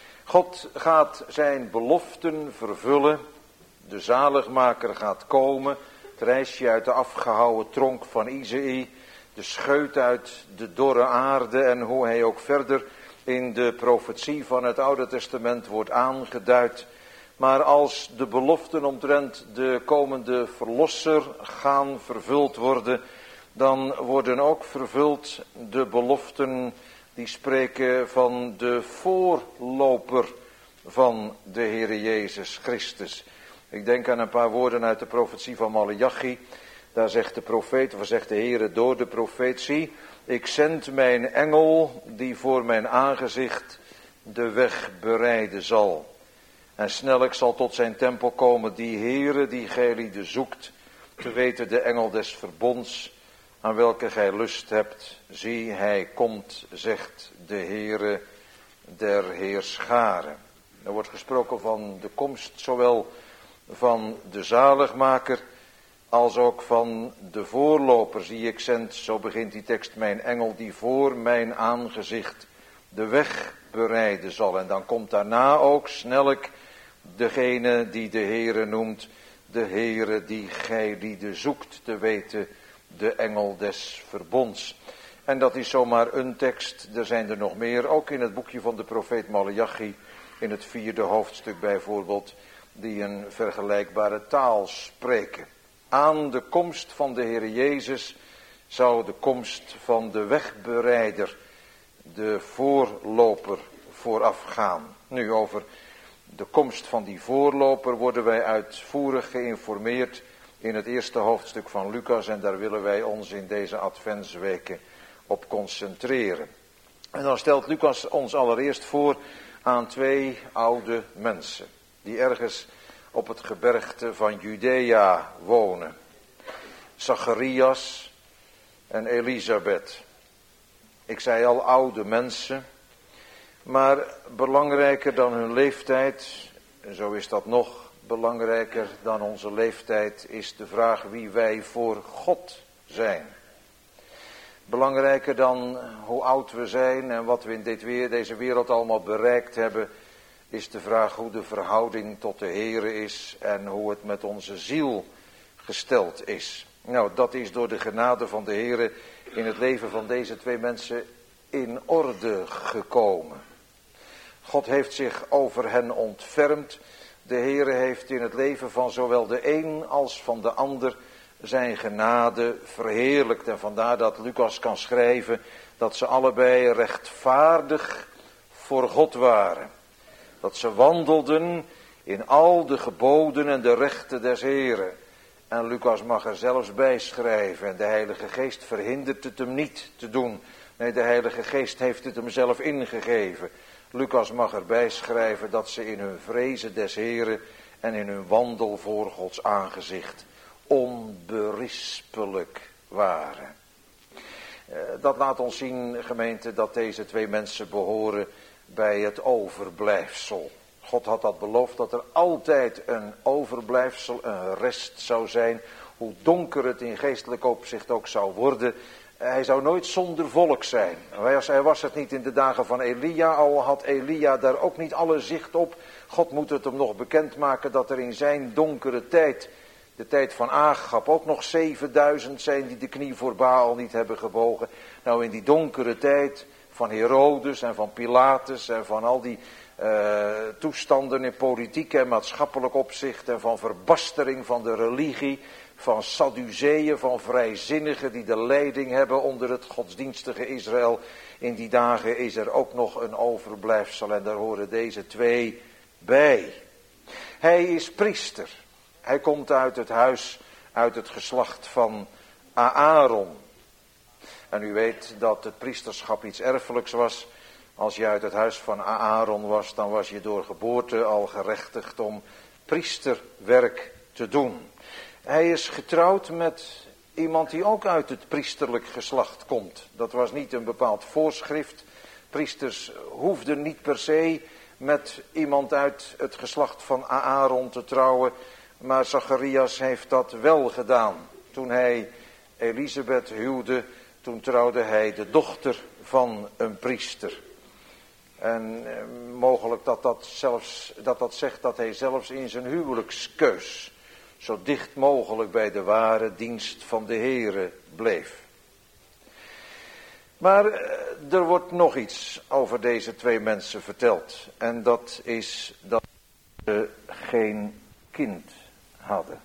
God gaat zijn beloften vervullen. De zaligmaker gaat komen. Het rijsje uit de afgehouwen tronk van Isaïe. De scheut uit de dorre aarde. En hoe hij ook verder in de profetie van het Oude Testament wordt aangeduid. Maar als de beloften omtrent de komende verlosser gaan vervuld worden, dan worden ook vervuld de beloften die spreken van de voorloper van de Heere Jezus Christus. Ik denk aan een paar woorden uit de profetie van Maleachi. Daar zegt de profeet, of zegt de Heere door de profeet: zie, ik zend mijn engel die voor mijn aangezicht de weg bereiden zal. En snellijk zal tot zijn tempel komen die Heere die gij lieden zoekt, te weten de engel des verbonds, aan welke gij lust hebt. Zie, hij komt, zegt de Heere der Heerscharen. Er wordt gesproken van de komst zowel van de zaligmaker als ook van de voorloper. Zie, ik zend, zo begint die tekst, mijn engel die voor mijn aangezicht de weg bereiden zal. En dan komt daarna ook snellijk degene die de Heere noemt, de Heere die gij lieden zoekt, te weten de engel des verbonds. En dat is zomaar een tekst, er zijn er nog meer, ook in het boekje van de profeet Maleachi, in het 4e hoofdstuk bijvoorbeeld, die een vergelijkbare taal spreken. Aan de komst van de Heere Jezus zou de komst van de wegbereider, de voorloper, voorafgaan. Nu, over de komst van die voorloper worden wij uitvoerig geïnformeerd in het eerste hoofdstuk van Lucas, en daar willen wij ons in deze adventsweken op concentreren. En dan stelt Lucas ons allereerst voor aan twee oude mensen die ergens op het gebergte van Judea wonen. Zacharias en Elisabeth. Ik zei al, oude mensen, maar belangrijker dan hun leeftijd, en zo is dat nog belangrijker dan onze leeftijd, is de vraag wie wij voor God zijn. Belangrijker dan hoe oud we zijn en wat we in deze wereld allemaal bereikt hebben, is de vraag hoe de verhouding tot de Heere is en hoe het met onze ziel gesteld is. Nou, dat is door de genade van de Heere in het leven van deze twee mensen in orde gekomen. God heeft zich over hen ontfermd. De Heere heeft in het leven van zowel de een als van de ander zijn genade verheerlijkt. En vandaar dat Lucas kan schrijven dat ze allebei rechtvaardig voor God waren. Dat ze wandelden in al de geboden en de rechten des Heeren. En Lucas mag er zelfs bij schrijven. En de Heilige Geest verhindert het hem niet te doen. Nee, de Heilige Geest heeft het hem zelf ingegeven. Lucas mag erbij schrijven dat ze in hun vrezen des Heeren en in hun wandel voor Gods aangezicht onberispelijk waren. Dat laat ons zien, gemeente, dat deze twee mensen behoren bij het overblijfsel. God had dat beloofd, dat er altijd een overblijfsel, een rest zou zijn, hoe donker het in geestelijk opzicht ook zou worden. Hij zou nooit zonder volk zijn. Hij was het niet in de dagen van Elia, al had Elia daar ook niet alle zicht op. God moet het hem nog bekendmaken dat er in zijn donkere tijd, de tijd van Agab, ook nog 7000 zijn die de knie voor Baal niet hebben gebogen. Nou, in die donkere tijd van Herodes en van Pilatus en van al die toestanden in politiek en maatschappelijk opzicht en van verbastering van de religie, van Sadduceeën, van vrijzinnigen die de leiding hebben onder het godsdienstige Israël. In die dagen is er ook nog een overblijfsel en daar horen deze twee bij. Hij is priester. Hij komt uit het huis, uit het geslacht van Aaron. En u weet dat het priesterschap iets erfelijks was. Als je uit het huis van Aaron was, dan was je door geboorte al gerechtigd om priesterwerk te doen. Hij is getrouwd met iemand die ook uit het priesterlijk geslacht komt. Dat was niet een bepaald voorschrift. Priesters hoefden niet per se met iemand uit het geslacht van Aaron te trouwen. Maar Zacharias heeft dat wel gedaan. Toen hij Elisabeth huwde, toen trouwde hij de dochter van een priester. En mogelijk dat zegt dat hij zelfs in zijn huwelijkskeus zo dicht mogelijk bij de ware dienst van de Heere bleef. Maar er wordt nog iets over deze twee mensen verteld. En dat is dat ze geen kind hadden.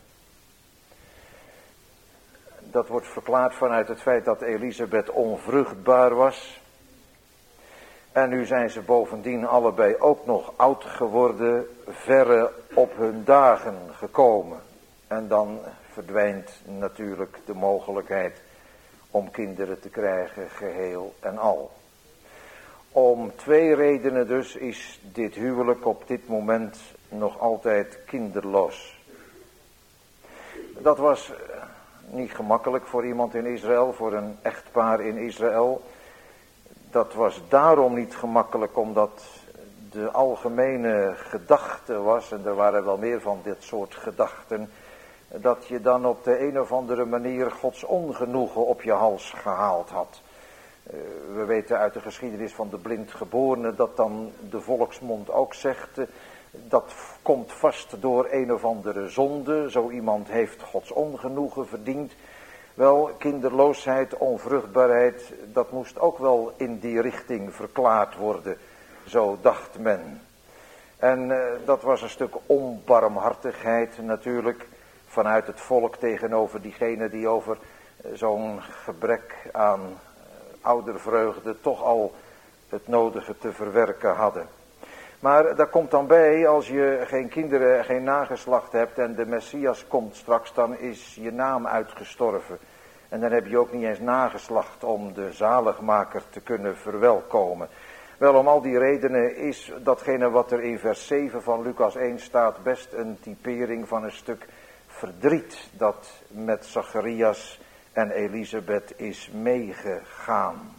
Dat wordt verklaard vanuit het feit dat Elisabeth onvruchtbaar was. En nu zijn ze bovendien allebei ook nog oud geworden, verre op hun dagen gekomen. En dan verdwijnt natuurlijk de mogelijkheid om kinderen te krijgen, geheel en al. Om twee redenen dus is dit huwelijk op dit moment nog altijd kinderloos. Dat was niet gemakkelijk voor iemand in Israël, voor een echtpaar in Israël. Dat was daarom niet gemakkelijk omdat de algemene gedachte was, en er waren wel meer van dit soort gedachten, dat je dan op de een of andere manier Gods ongenoegen op je hals gehaald had. We weten uit de geschiedenis van de blindgeborene dat dan de volksmond ook zegt, dat komt vast door een of andere zonde, zo iemand heeft Gods ongenoegen verdiend. Wel, kinderloosheid, onvruchtbaarheid, dat moest ook wel in die richting verklaard worden, zo dacht men. En dat was een stuk onbarmhartigheid natuurlijk vanuit het volk tegenover diegenen die over zo'n gebrek aan oudervreugde toch al het nodige te verwerken hadden. Maar daar komt dan bij, als je geen kinderen, geen nageslacht hebt en de Messias komt straks, dan is je naam uitgestorven. En dan heb je ook niet eens nageslacht om de zaligmaker te kunnen verwelkomen. Wel, om al die redenen is datgene wat er in vers 7 van Lucas 1 staat best een typering van een stuk verdriet dat met Zacharias en Elisabeth is meegegaan.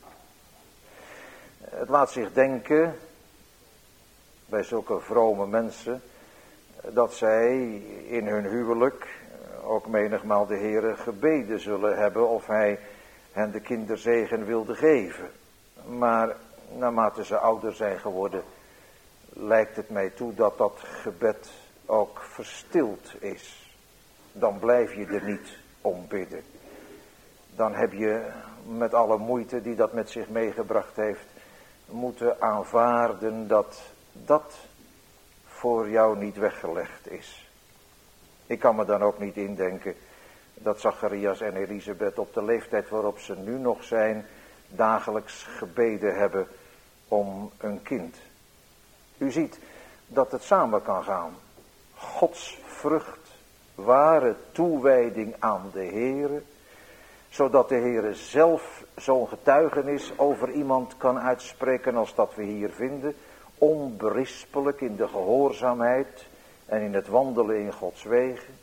Het laat zich denken bij zulke vrome mensen dat zij in hun huwelijk ook menigmaal de Heere gebeden zullen hebben of hij hen de kinderzegen wilde geven. Maar naarmate ze ouder zijn geworden, lijkt het mij toe dat dat gebed ook verstild is. Dan blijf je er niet om bidden. Dan heb je met alle moeite die dat met zich meegebracht heeft, moeten aanvaarden dat dat voor jou niet weggelegd is. Ik kan me dan ook niet indenken dat Zacharias en Elisabeth op de leeftijd waarop ze nu nog zijn, dagelijks gebeden hebben om een kind. U ziet dat het samen kan gaan. Gods vrucht, ware toewijding aan de Heere, zodat de Heere zelf zo'n getuigenis over iemand kan uitspreken als dat we hier vinden, onberispelijk in de gehoorzaamheid en in het wandelen in Gods wegen.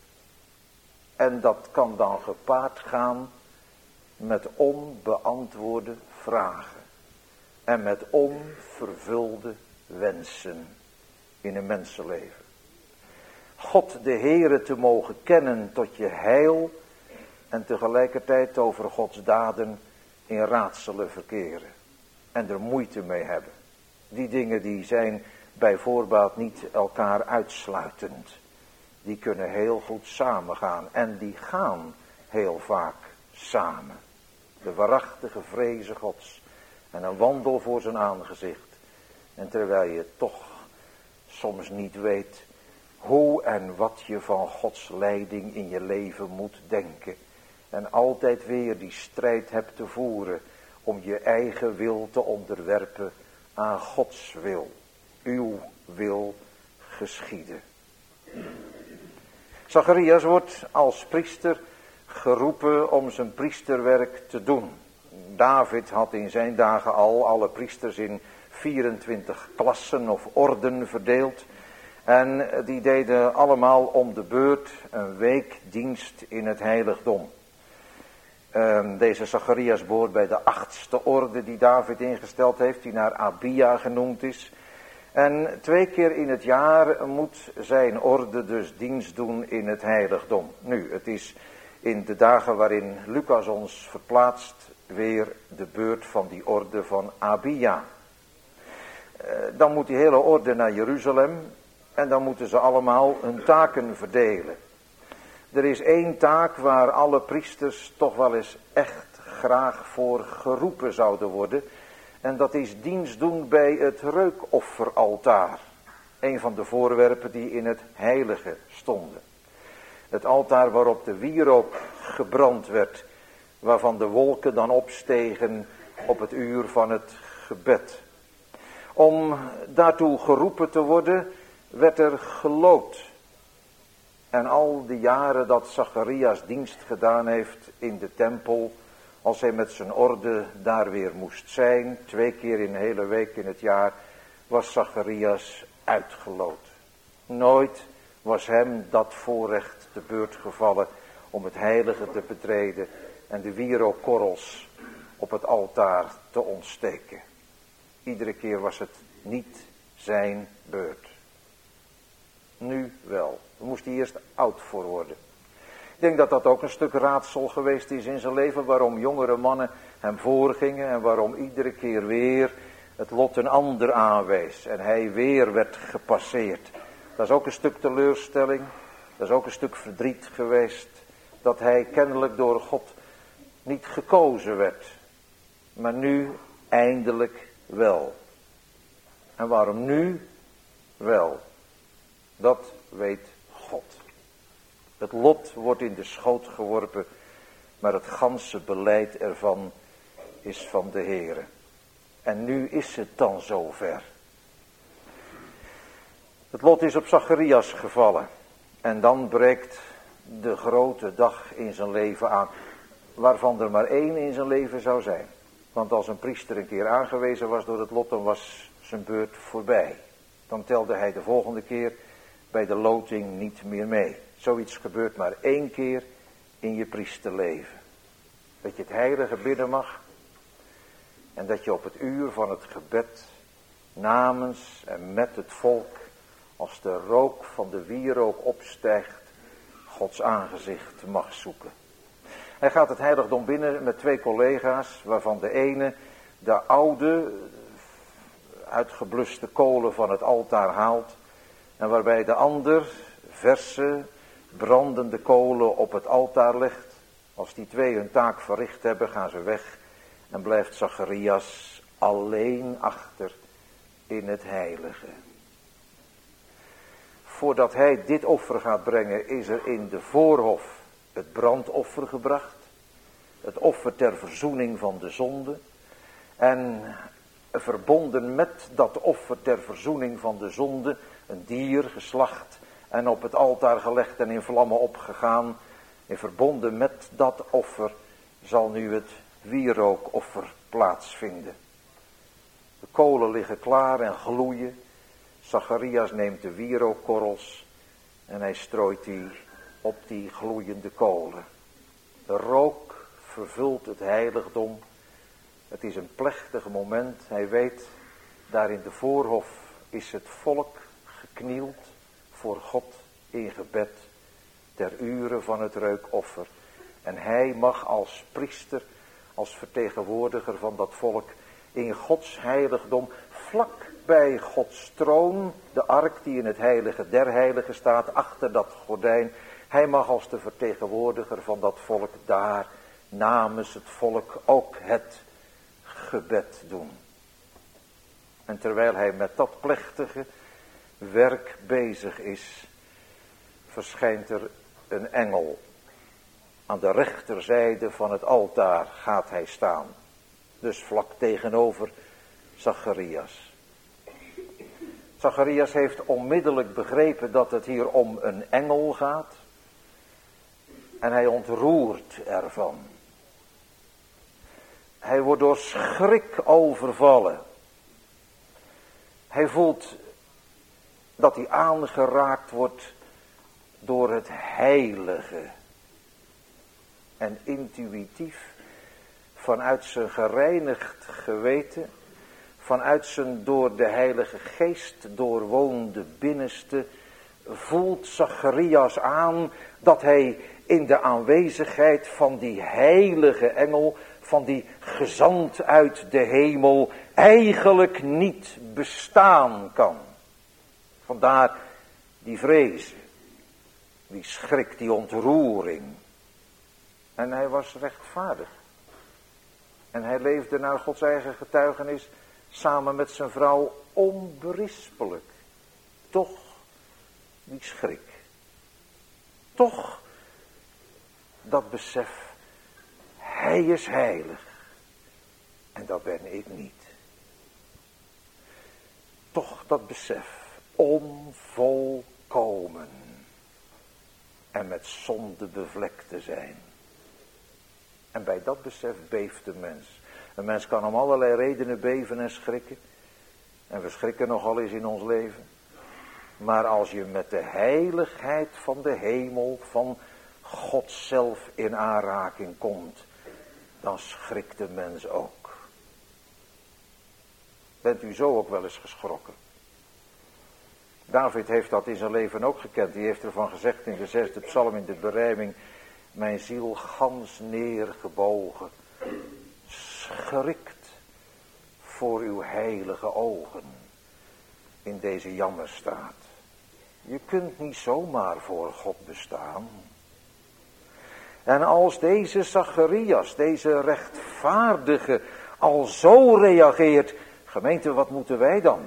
En dat kan dan gepaard gaan met onbeantwoorde vragen en met onvervulde wensen in een mensenleven. God de Heere te mogen kennen tot je heil en tegelijkertijd over Gods daden in raadselen verkeren en er moeite mee hebben. Die dingen die zijn bij voorbaat niet elkaar uitsluitend. Die kunnen heel goed samengaan en die gaan heel vaak samen. De waarachtige vrezen Gods en een wandel voor zijn aangezicht. En terwijl je toch soms niet weet hoe en wat je van Gods leiding in je leven moet denken. En altijd weer die strijd hebt te voeren om je eigen wil te onderwerpen aan Gods wil. Uw wil geschieden. Zacharias wordt als priester geroepen om zijn priesterwerk te doen. David had in zijn dagen al alle priesters in 24 klassen of orden verdeeld. En die deden allemaal om de beurt een week dienst in het heiligdom. Deze Zacharias behoort bij de 8e orde die David ingesteld heeft, die naar Abia genoemd is. En 2 keer in het jaar moet zijn orde dus dienst doen in het heiligdom. Nu, het is in de dagen waarin Lucas ons verplaatst weer de beurt van die orde van Abia. Dan moet die hele orde naar Jeruzalem en dan moeten ze allemaal hun taken verdelen. Er is 1 taak waar alle priesters toch wel eens echt graag voor geroepen zouden worden. En dat is dienst doen bij het reukofferaltaar. Een van de voorwerpen die in het heilige stonden. Het altaar waarop de wierook gebrand werd. Waarvan de wolken dan opstegen op het uur van het gebed. Om daartoe geroepen te worden werd er geloot. En al die jaren dat Zacharias dienst gedaan heeft in de tempel, als hij met zijn orde daar weer moest zijn, 2 keer in een hele week in het jaar, was Zacharias uitgeloot. Nooit was hem dat voorrecht te beurt gevallen om het heilige te betreden en de wierookkorrels op het altaar te ontsteken. Iedere keer was het niet zijn beurt. Nu wel. Daar moest hij eerst oud voor worden. Ik denk dat dat ook een stuk raadsel geweest is in zijn leven, waarom jongere mannen hem voorgingen en waarom iedere keer weer het lot een ander aanwees en hij weer werd gepasseerd. Dat is ook een stuk teleurstelling, dat is ook een stuk verdriet geweest, dat hij kennelijk door God niet gekozen werd, maar nu eindelijk wel. En waarom nu wel? Dat weet God. Het lot wordt in de schoot geworpen, maar het ganse beleid ervan is van de Heere. En nu is het dan zover. Het lot is op Zacharias gevallen. En dan breekt de grote dag in zijn leven aan. Waarvan er maar 1 in zijn leven zou zijn. Want als een priester een keer aangewezen was door het lot, dan was zijn beurt voorbij. Dan telde hij de volgende keer bij de loting niet meer mee. Zoiets gebeurt maar 1 keer in je priesterleven. Dat je het heilige bidden mag. En dat je op het uur van het gebed namens en met het volk, als de rook van de wierook opstijgt, Gods aangezicht mag zoeken. Hij gaat het heiligdom binnen met 2 collega's, waarvan de ene de oude, uitgebluste kolen van het altaar haalt. En waarbij de ander verse, brandende kolen op het altaar legt. Als die 2 hun taak verricht hebben, gaan ze weg. En blijft Zacharias alleen achter in het heilige. Voordat hij dit offer gaat brengen, is er in de voorhof het brandoffer gebracht. Het offer ter verzoening van de zonde. En verbonden met dat offer ter verzoening van de zonde, een dier geslacht en op het altaar gelegd en in vlammen opgegaan. In verbonden met dat offer zal nu het wierookoffer plaatsvinden. De kolen liggen klaar en gloeien. Zacharias neemt de wierookkorrels en hij strooit die op die gloeiende kolen. De rook vervult het heiligdom. Het is een plechtig moment. Hij weet, daar in de voorhof is het volk geknield voor God in gebed ter ure van het reukoffer. En hij mag als priester, als vertegenwoordiger van dat volk in Gods heiligdom, vlak bij Gods troon, de ark die in het heilige der heiligen staat, achter dat gordijn. Hij mag als de vertegenwoordiger van dat volk daar namens het volk ook het gebed doen. En terwijl hij met dat plechtige werk bezig is, verschijnt er een engel. Aan de rechterzijde van het altaar gaat hij staan. Dus vlak tegenover Zacharias. Zacharias heeft onmiddellijk begrepen dat het hier om een engel gaat. En hij ontroert ervan. Hij wordt door schrik overvallen. Hij voelt dat hij aangeraakt wordt door het heilige. En intuïtief, vanuit zijn gereinigd geweten, vanuit zijn door de Heilige Geest doorwoonde binnenste, voelt Zacharias aan dat hij in de aanwezigheid van die heilige engel, van die gezant uit de hemel, eigenlijk niet bestaan kan. Vandaar die vrees, die schrik, die ontroering. En hij was rechtvaardig. En hij leefde naar Gods eigen getuigenis samen met zijn vrouw onberispelijk. Toch die schrik. Toch dat besef, hij is heilig. En dat ben ik niet. Toch dat besef, onvolkomen. En met zonde bevlekt te zijn. En bij dat besef beeft de mens. Een mens kan om allerlei redenen beven en schrikken. En we schrikken nogal eens in ons leven. Maar als je met de heiligheid van de hemel, van God zelf in aanraking komt, dan schrikt de mens ook. Bent u zo ook wel eens geschrokken? David heeft dat in zijn leven ook gekend. Die heeft ervan gezegd in de 6e psalm in de berijming: mijn ziel gans neergebogen, schrikt voor uw heilige ogen in deze jammerstaat. Je kunt niet zomaar voor God bestaan. En als deze Zacharias, deze rechtvaardige, al zo reageert, gemeente, wat moeten wij dan?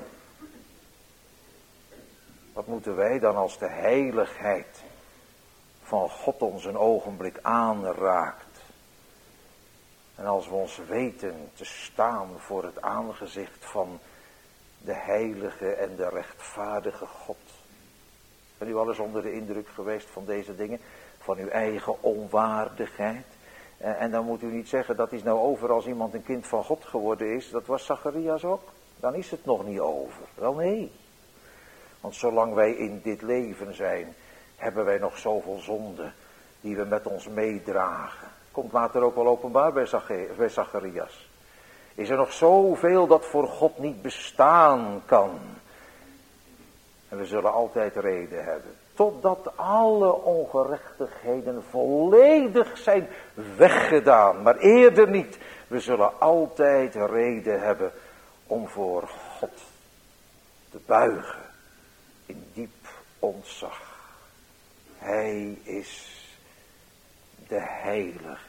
Wat moeten wij dan als de heiligheid van God ons een ogenblik aanraakt? En als we ons weten te staan voor het aangezicht van de heilige en de rechtvaardige God. Ben u al eens onder de indruk geweest van deze dingen? Van uw eigen onwaardigheid? En dan moet u niet zeggen, dat is nou over als iemand een kind van God geworden is. Dat was Zacharias ook. Dan is het nog niet over. Wel nee. Want zolang wij in dit leven zijn, hebben wij nog zoveel zonden die we met ons meedragen. Komt later ook wel openbaar bij Zacharias. Is er nog zoveel dat voor God niet bestaan kan. En we zullen altijd reden hebben. Totdat alle ongerechtigheden volledig zijn weggedaan. Maar eerder niet. We zullen altijd reden hebben om voor God te buigen. In diep ontzag. Hij is de heilige.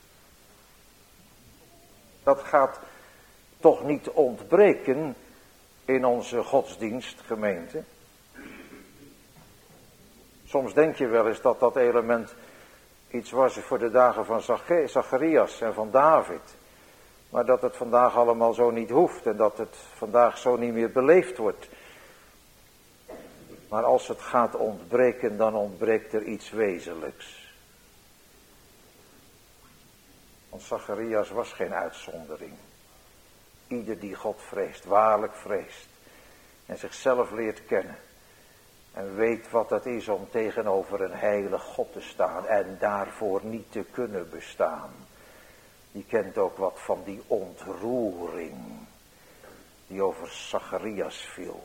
Dat gaat toch niet ontbreken in onze godsdienstgemeente. Soms denk je wel eens dat dat element iets was voor de dagen van Zacharias en van David. Maar dat het vandaag allemaal zo niet hoeft en dat het vandaag zo niet meer beleefd wordt. Maar als het gaat ontbreken, dan ontbreekt er iets wezenlijks. Want Zacharias was geen uitzondering. Ieder die God vreest, waarlijk vreest. En zichzelf leert kennen. En weet wat het is om tegenover een heilig God te staan. En daarvoor niet te kunnen bestaan. Die kent ook wat van die ontroering. Die over Zacharias viel.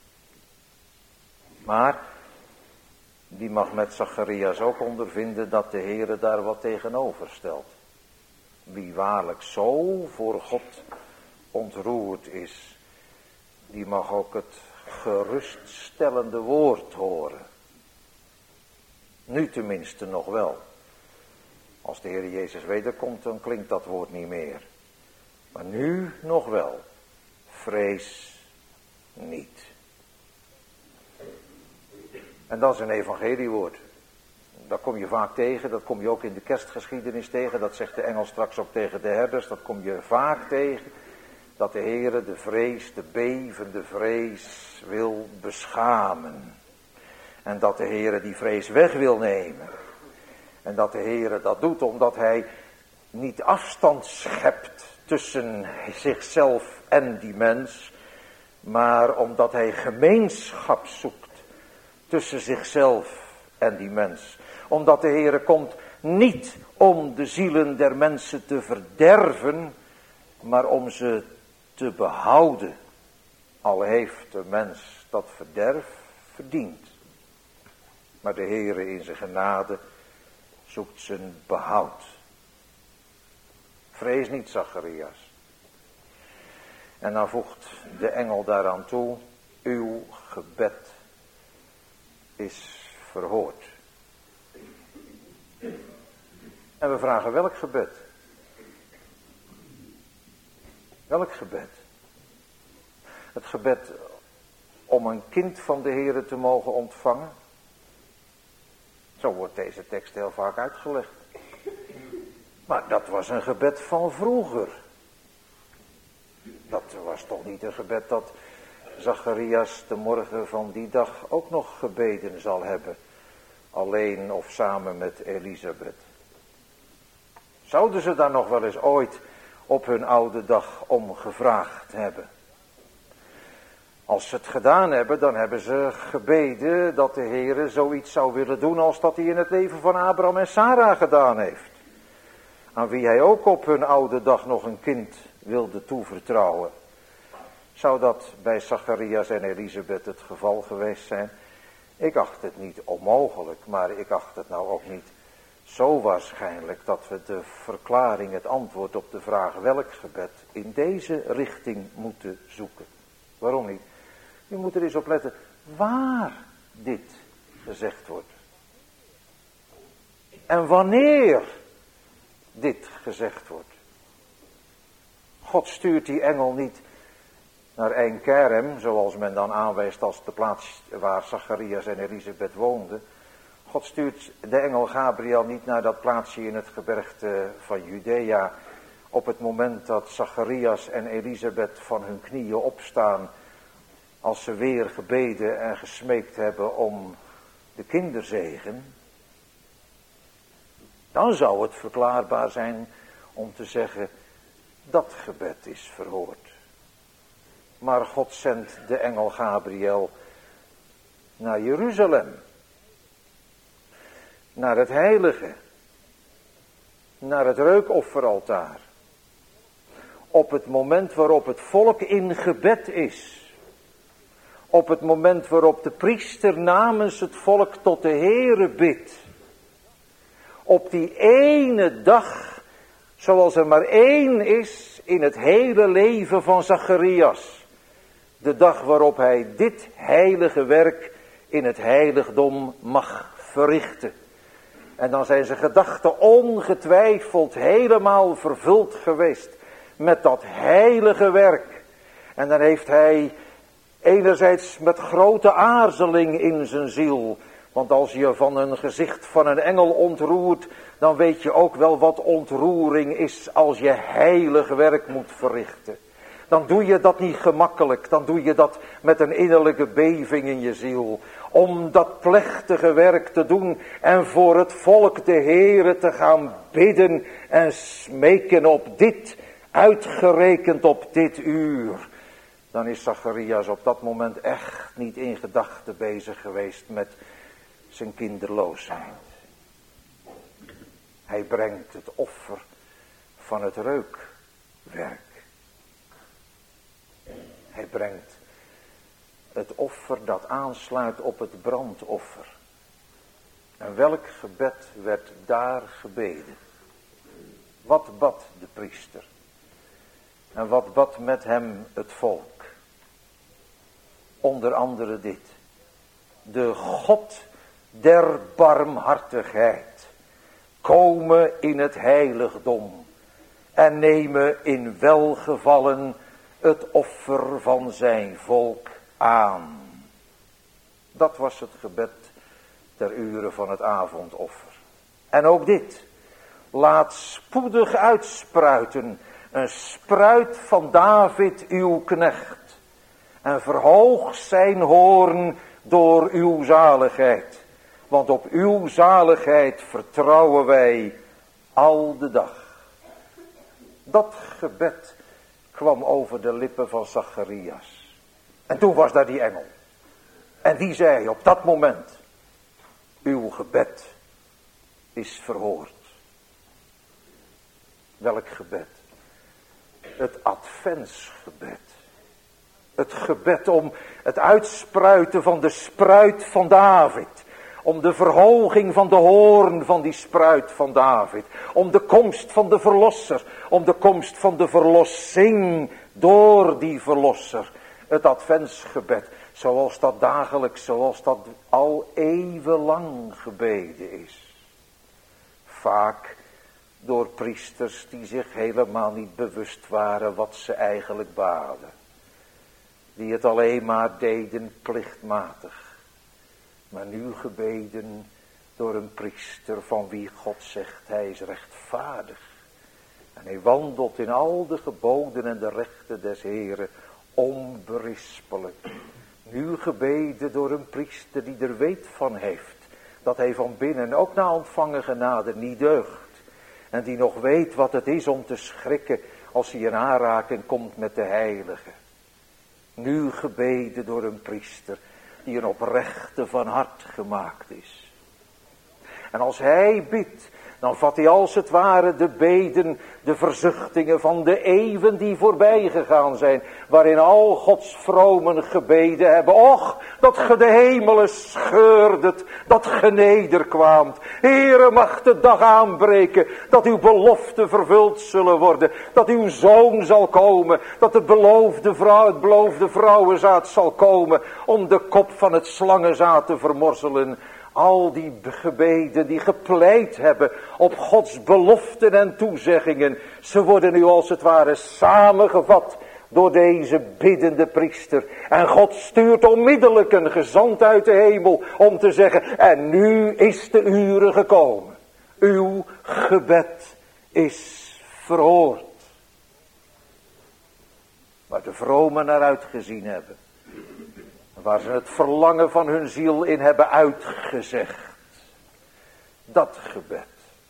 Maar die mag met Zacharias ook ondervinden dat de Heere daar wat tegenover stelt. Wie waarlijk zo voor God ontroerd is, die mag ook het geruststellende woord horen. Nu tenminste nog wel. Als de Heer Jezus wederkomt, dan klinkt dat woord niet meer. Maar nu nog wel. Vrees niet. En dat is een evangeliewoord. Dat kom je vaak tegen, dat kom je ook in de kerstgeschiedenis tegen. Dat zegt de engel straks ook tegen de herders, dat kom je vaak tegen. Dat de Heere de vrees, de bevende vrees wil beschamen. En dat de Heere die vrees weg wil nemen. En dat de Heere dat doet omdat hij niet afstand schept tussen zichzelf en die mens. maar omdat hij gemeenschap zoekt tussen zichzelf en die mens. Omdat de Heere komt niet om de zielen der mensen te verderven, maar om ze te behouden. Al heeft de mens dat verderf verdiend. Maar de Heere in zijn genade zoekt zijn behoud. Vrees niet, Zacharias. En dan voegt de engel daaraan toe, uw gebed is verhoord. En we vragen welk gebed? Welk gebed? Het gebed om een kind van de Heere te mogen ontvangen. Zo wordt deze tekst heel vaak uitgelegd. Maar dat was een gebed van vroeger. Dat was toch niet een gebed dat Zacharias de morgen van die dag ook nog gebeden zal hebben. Alleen of samen met Elisabeth. Zouden ze daar nog wel eens ooit op hun oude dag om gevraagd hebben? Als ze het gedaan hebben, dan hebben ze gebeden dat de Heere zoiets zou willen doen als dat hij in het leven van Abraham en Sarah gedaan heeft. Aan wie hij ook op hun oude dag nog een kind wilde toevertrouwen. Zou dat bij Zacharias en Elisabeth het geval geweest zijn? Ik acht het niet onmogelijk, maar ik acht het nou ook niet zo waarschijnlijk dat we de verklaring, het antwoord op de vraag welk gebed in deze richting moeten zoeken. Waarom niet? Je moet er eens op letten waar dit gezegd wordt. En wanneer dit gezegd wordt. God stuurt die engel niet naar Ein-Kerem, zoals men dan aanwijst als de plaats waar Zacharias en Elisabeth woonden. God stuurt de engel Gabriel niet naar dat plaatsje in het gebergte van Judea, op het moment dat Zacharias en Elisabeth van hun knieën opstaan, als ze weer gebeden en gesmeekt hebben om de kinderzegen. Dan zou het verklaarbaar zijn om te zeggen, dat gebed is verhoord. Maar God zendt de engel Gabriel naar Jeruzalem. Naar het heilige. Naar het reukofferaltaar. Op het moment waarop het volk in gebed is. Op het moment waarop de priester namens het volk tot de Heere bidt. Op die ene dag, zoals er maar één is in het hele leven van Zacharias. De dag waarop hij dit heilige werk in het heiligdom mag verrichten. En dan zijn zijn gedachten ongetwijfeld helemaal vervuld geweest met dat heilige werk. En dan heeft hij enerzijds met grote aarzeling in zijn ziel. Want als je van een gezicht van een engel ontroert, dan weet je ook wel wat ontroering is als je heilig werk moet verrichten. Dan doe je dat niet gemakkelijk, dan doe je dat met een innerlijke beving in je ziel. Om dat plechtige werk te doen en voor het volk de Heere te gaan bidden en smeken op dit, uitgerekend op dit uur. Dan is Zacharias op dat moment echt niet in gedachten bezig geweest met zijn kinderloosheid. Hij brengt het offer van het reukwerk. Hij brengt het offer dat aansluit op het brandoffer. En welk gebed werd daar gebeden? Wat bad de priester? En wat bad met hem het volk? Onder andere dit. De God der barmhartigheid komen in het heiligdom en nemen in welgevallen het offer van zijn volk aan. Dat was het gebed ter ure van het avondoffer. En ook dit. Laat spoedig uitspruiten een spruit van David uw knecht. En verhoog zijn hoorn door uw zaligheid. Want op uw zaligheid vertrouwen wij al de dag. Dat gebed kwam over de lippen van Zacharias. En toen was daar die engel. En die zei op dat moment, uw gebed is verhoord. Welk gebed? Het adventsgebed. Het gebed om het uitspruiten van de spruit van David. Om de verhoging van de hoorn van die spruit van David. Om de komst van de verlosser. Om de komst van de verlossing door die verlosser. Het adventsgebed. Zoals dat dagelijks, zoals dat al eeuwenlang gebeden is. Vaak door priesters die zich helemaal niet bewust waren wat ze eigenlijk baden. Die het alleen maar deden plichtmatig. Maar nu gebeden door een priester van wie God zegt hij is rechtvaardig. En hij wandelt in al de geboden en de rechten des Heren onberispelijk. Nu gebeden door een priester die er weet van heeft. Dat hij van binnen ook na ontvangen genade niet deugt. En die nog weet wat het is om te schrikken als hij in aanraking komt met de heilige. Nu gebeden door een priester die een oprechte van hart gemaakt is. En als hij bidt, dan vat hij als het ware de beden, de verzuchtingen van de eeuwen die voorbij gegaan zijn. Waarin al Gods vromen gebeden hebben. Och, dat ge de hemelen scheurdet, dat ge nederkwaamt. Heere, mag de dag aanbreken, dat uw beloften vervuld zullen worden. Dat uw zoon zal komen, dat de beloofde vrouw, het beloofde vrouwenzaad zal komen. Om de kop van het slangenzaad te vermorzelen. Al die gebeden die gepleit hebben op Gods beloften en toezeggingen. Ze worden nu als het ware samengevat door deze biddende priester. En God stuurt onmiddellijk een gezant uit de hemel om te zeggen. En nu is de uren gekomen. Uw gebed is verhoord. Waar de vromen naar uitgezien hebben. Waar ze het verlangen van hun ziel in hebben uitgezegd. Dat gebed.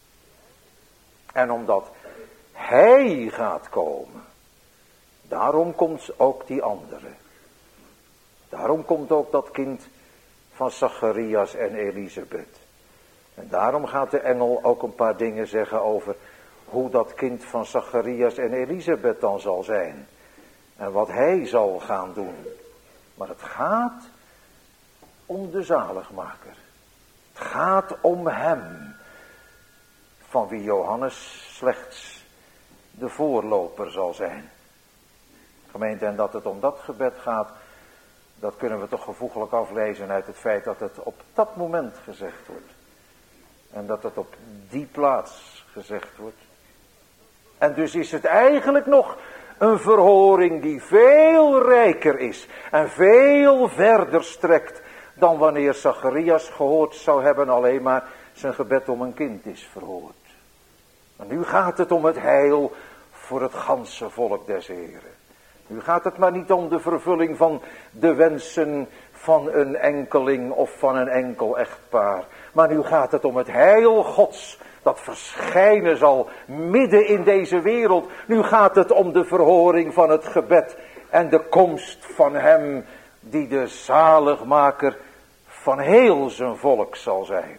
En omdat hij gaat komen. Daarom komt ook die andere. Daarom komt ook dat kind van Zacharias en Elisabeth. En daarom gaat de engel ook een paar dingen zeggen over hoe dat kind van Zacharias en Elisabeth dan zal zijn. En wat hij zal gaan doen. Maar het gaat om de zaligmaker. Het gaat om hem. Van wie Johannes slechts de voorloper zal zijn. Gemeente, en dat het om dat gebed gaat, dat kunnen we toch gevoeglijk aflezen uit het feit dat het op dat moment gezegd wordt. En dat het op die plaats gezegd wordt. En dus is het eigenlijk nog een verhoring die veel rijker is en veel verder strekt dan wanneer Zacharias gehoord zou hebben alleen maar zijn gebed om een kind is verhoord. Maar nu gaat het om het heil voor het ganse volk des Heren. Nu gaat het maar niet om de vervulling van de wensen van een enkeling of van een enkel echtpaar. Maar nu gaat het om het heil Gods dat verschijnen zal midden in deze wereld. Nu gaat het om de verhoring van het gebed en de komst van hem die de zaligmaker van heel zijn volk zal zijn.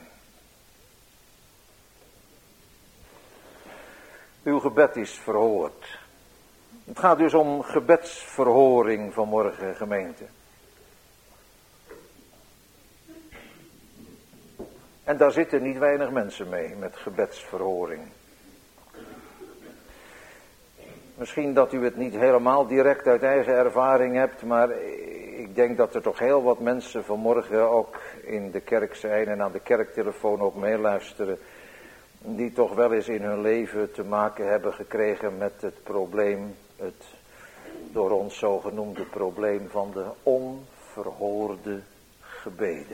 Uw gebed is verhoord. Het gaat dus om gebedsverhoring vanmorgen, gemeente. En daar zitten niet weinig mensen mee met gebedsverhoring. Misschien dat u het niet helemaal direct uit eigen ervaring hebt, maar ik denk dat er toch heel wat mensen vanmorgen ook in de kerk zijn en aan de kerktelefoon ook meeluisteren, die toch wel eens in hun leven te maken hebben gekregen met het probleem, het door ons zo genoemde probleem van de onverhoorde gebeden.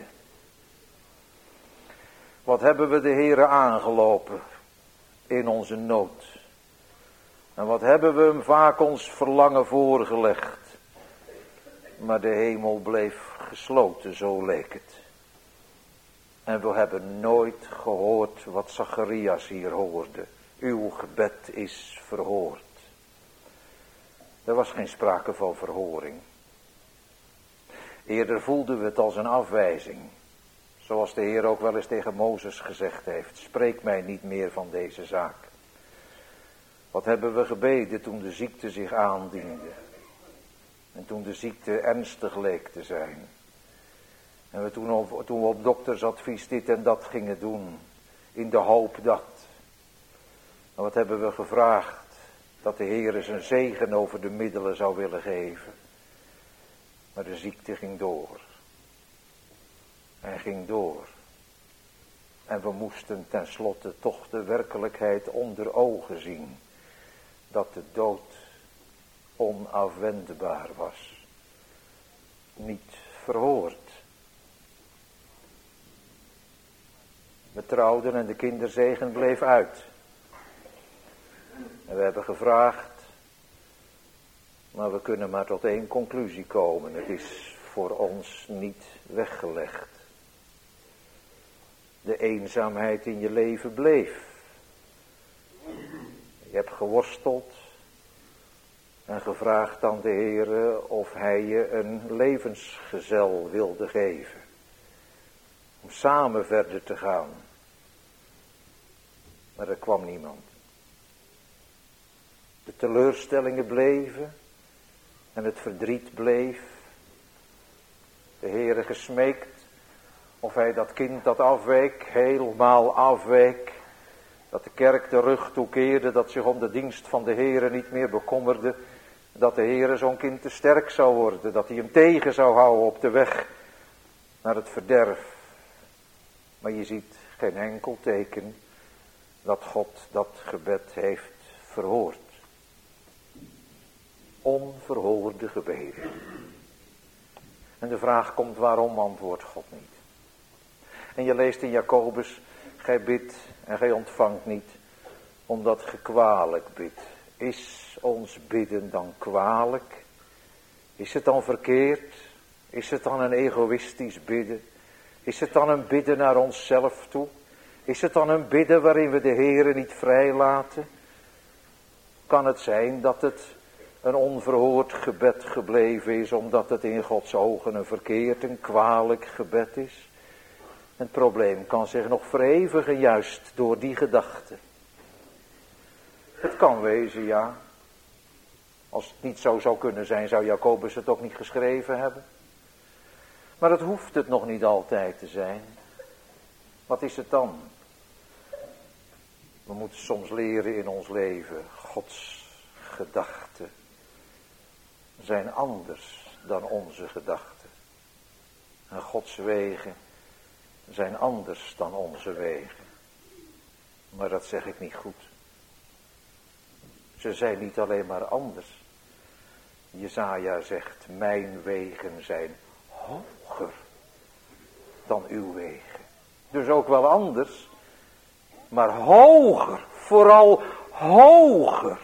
Wat hebben we de Heere aangelopen in onze nood? En wat hebben we hem vaak ons verlangen voorgelegd? Maar de hemel bleef gesloten, zo leek het. En we hebben nooit gehoord wat Zacharias hier hoorde. Uw gebed is verhoord. Er was geen sprake van verhoring. Eerder voelden we het als een afwijzing. Zoals de Heer ook wel eens tegen Mozes gezegd heeft. Spreek mij niet meer van deze zaak. Wat hebben we gebeden toen de ziekte zich aandiende. En toen de ziekte ernstig leek te zijn. En we toen we op doktersadvies dit en dat gingen doen. In de hoop dat. En wat hebben we gevraagd? Dat de Heer zijn zegen over de middelen zou willen geven. Maar de ziekte ging door. En ging door. En we moesten tenslotte toch de werkelijkheid onder ogen zien. Dat de dood onafwendbaar was. Niet verhoord. We trouwden en de kinderzegen bleef uit. En we hebben gevraagd. Maar we kunnen maar tot één conclusie komen. Het is voor ons niet weggelegd. De eenzaamheid in je leven bleef. Je hebt geworsteld en gevraagd aan de Heere of hij je een levensgezel wilde geven. Om samen verder te gaan. Maar er kwam niemand. De teleurstellingen bleven en het verdriet bleef. De Heere gesmeekt of hij dat kind dat afweek, helemaal afweek. Dat de kerk de rug toekeerde, dat zich om de dienst van de Heere niet meer bekommerde. Dat de Heere zo'n kind te sterk zou worden, dat hij hem tegen zou houden op de weg naar het verderf. Maar je ziet geen enkel teken dat God dat gebed heeft verhoord. Onverhoorde gebeden. En de vraag komt, waarom antwoordt God niet? En je leest in Jacobus, gij bidt en gij ontvangt niet, omdat ge kwalijk bidt. Is ons bidden dan kwalijk? Is het dan verkeerd? Is het dan een egoïstisch bidden? Is het dan een bidden naar onszelf toe? Is het dan een bidden waarin we de Heere niet vrijlaten? Kan het zijn dat het een onverhoord gebed gebleven is, omdat het in Gods ogen een verkeerd en kwalijk gebed is? Het probleem kan zich nog vereeuwigen juist door die gedachte. Het kan wezen, ja. Als het niet zo zou kunnen zijn, zou Jacobus het ook niet geschreven hebben. Maar het hoeft het nog niet altijd te zijn. Wat is het dan? We moeten soms leren in ons leven. Gods gedachten zijn anders dan onze gedachten. En Gods wegen zijn anders dan onze wegen. Maar dat zeg ik niet goed. Ze zijn niet alleen maar anders. Jesaja zegt, mijn wegen zijn hoger dan uw wegen. Dus ook wel anders, maar hoger, vooral hoger.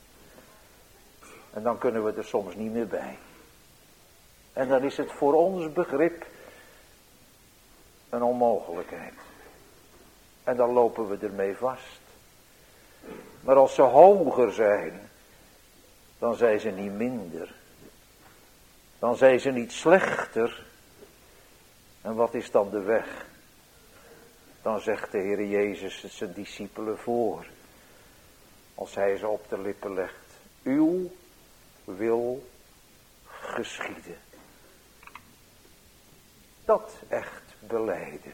En dan kunnen we er soms niet meer bij. En dan is het voor ons begrip een onmogelijkheid. En dan lopen we ermee vast. Maar als ze hoger zijn, dan zijn ze niet minder. Dan zijn ze niet slechter. En wat is dan de weg? Dan zegt de Heer Jezus het zijn discipelen voor. Als hij ze op de lippen legt. Uw wil geschieden. Dat echt belijden.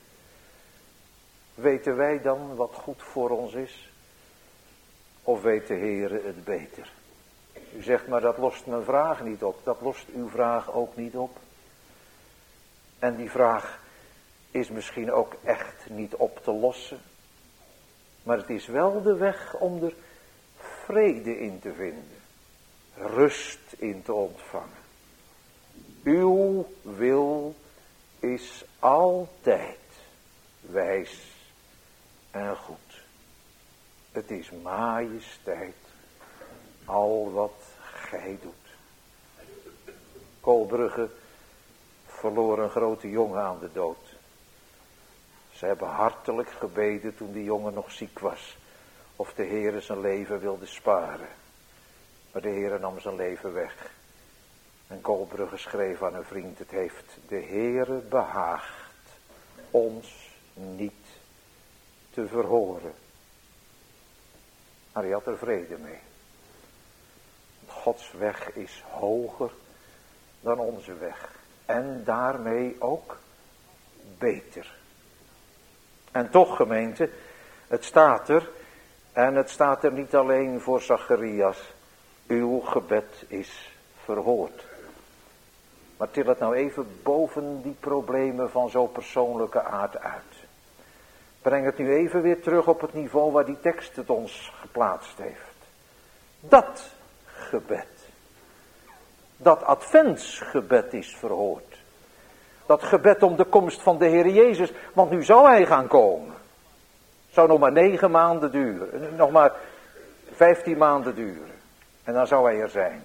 Weten wij dan wat goed voor ons is? Of weet de Heere het beter? U zegt, maar dat lost mijn vraag niet op. Dat lost uw vraag ook niet op. En die vraag is misschien ook echt niet op te lossen. Maar het is wel de weg om er vrede in te vinden. Rust in te ontvangen. Uw wil is altijd wijs en goed. Het is majesteit, al wat gij doet. Kolbrugge verloor een grote jongen aan de dood. Ze hebben hartelijk gebeden toen die jongen nog ziek was. Of de Heere zijn leven wilde sparen. Maar de Heere nam zijn leven weg. En Kolbrugge schreef aan een vriend, het heeft de Heere behaagd ons niet te verhoren. Maar hij had er vrede mee. Gods weg is hoger dan onze weg. En daarmee ook beter. En toch, gemeente, het staat er. En het staat er niet alleen voor Zacharias. Uw gebed is verhoord. Maar til het nou even boven die problemen van zo'n persoonlijke aard uit. Breng het nu even weer terug op het niveau waar die tekst het ons geplaatst heeft. Dat gebed. Dat adventsgebed is verhoord. Dat gebed om de komst van de Heer Jezus. Want nu zou hij gaan komen. Het zou nog maar 9 maanden duren. Nog maar 15 maanden duren. En dan zou hij er zijn.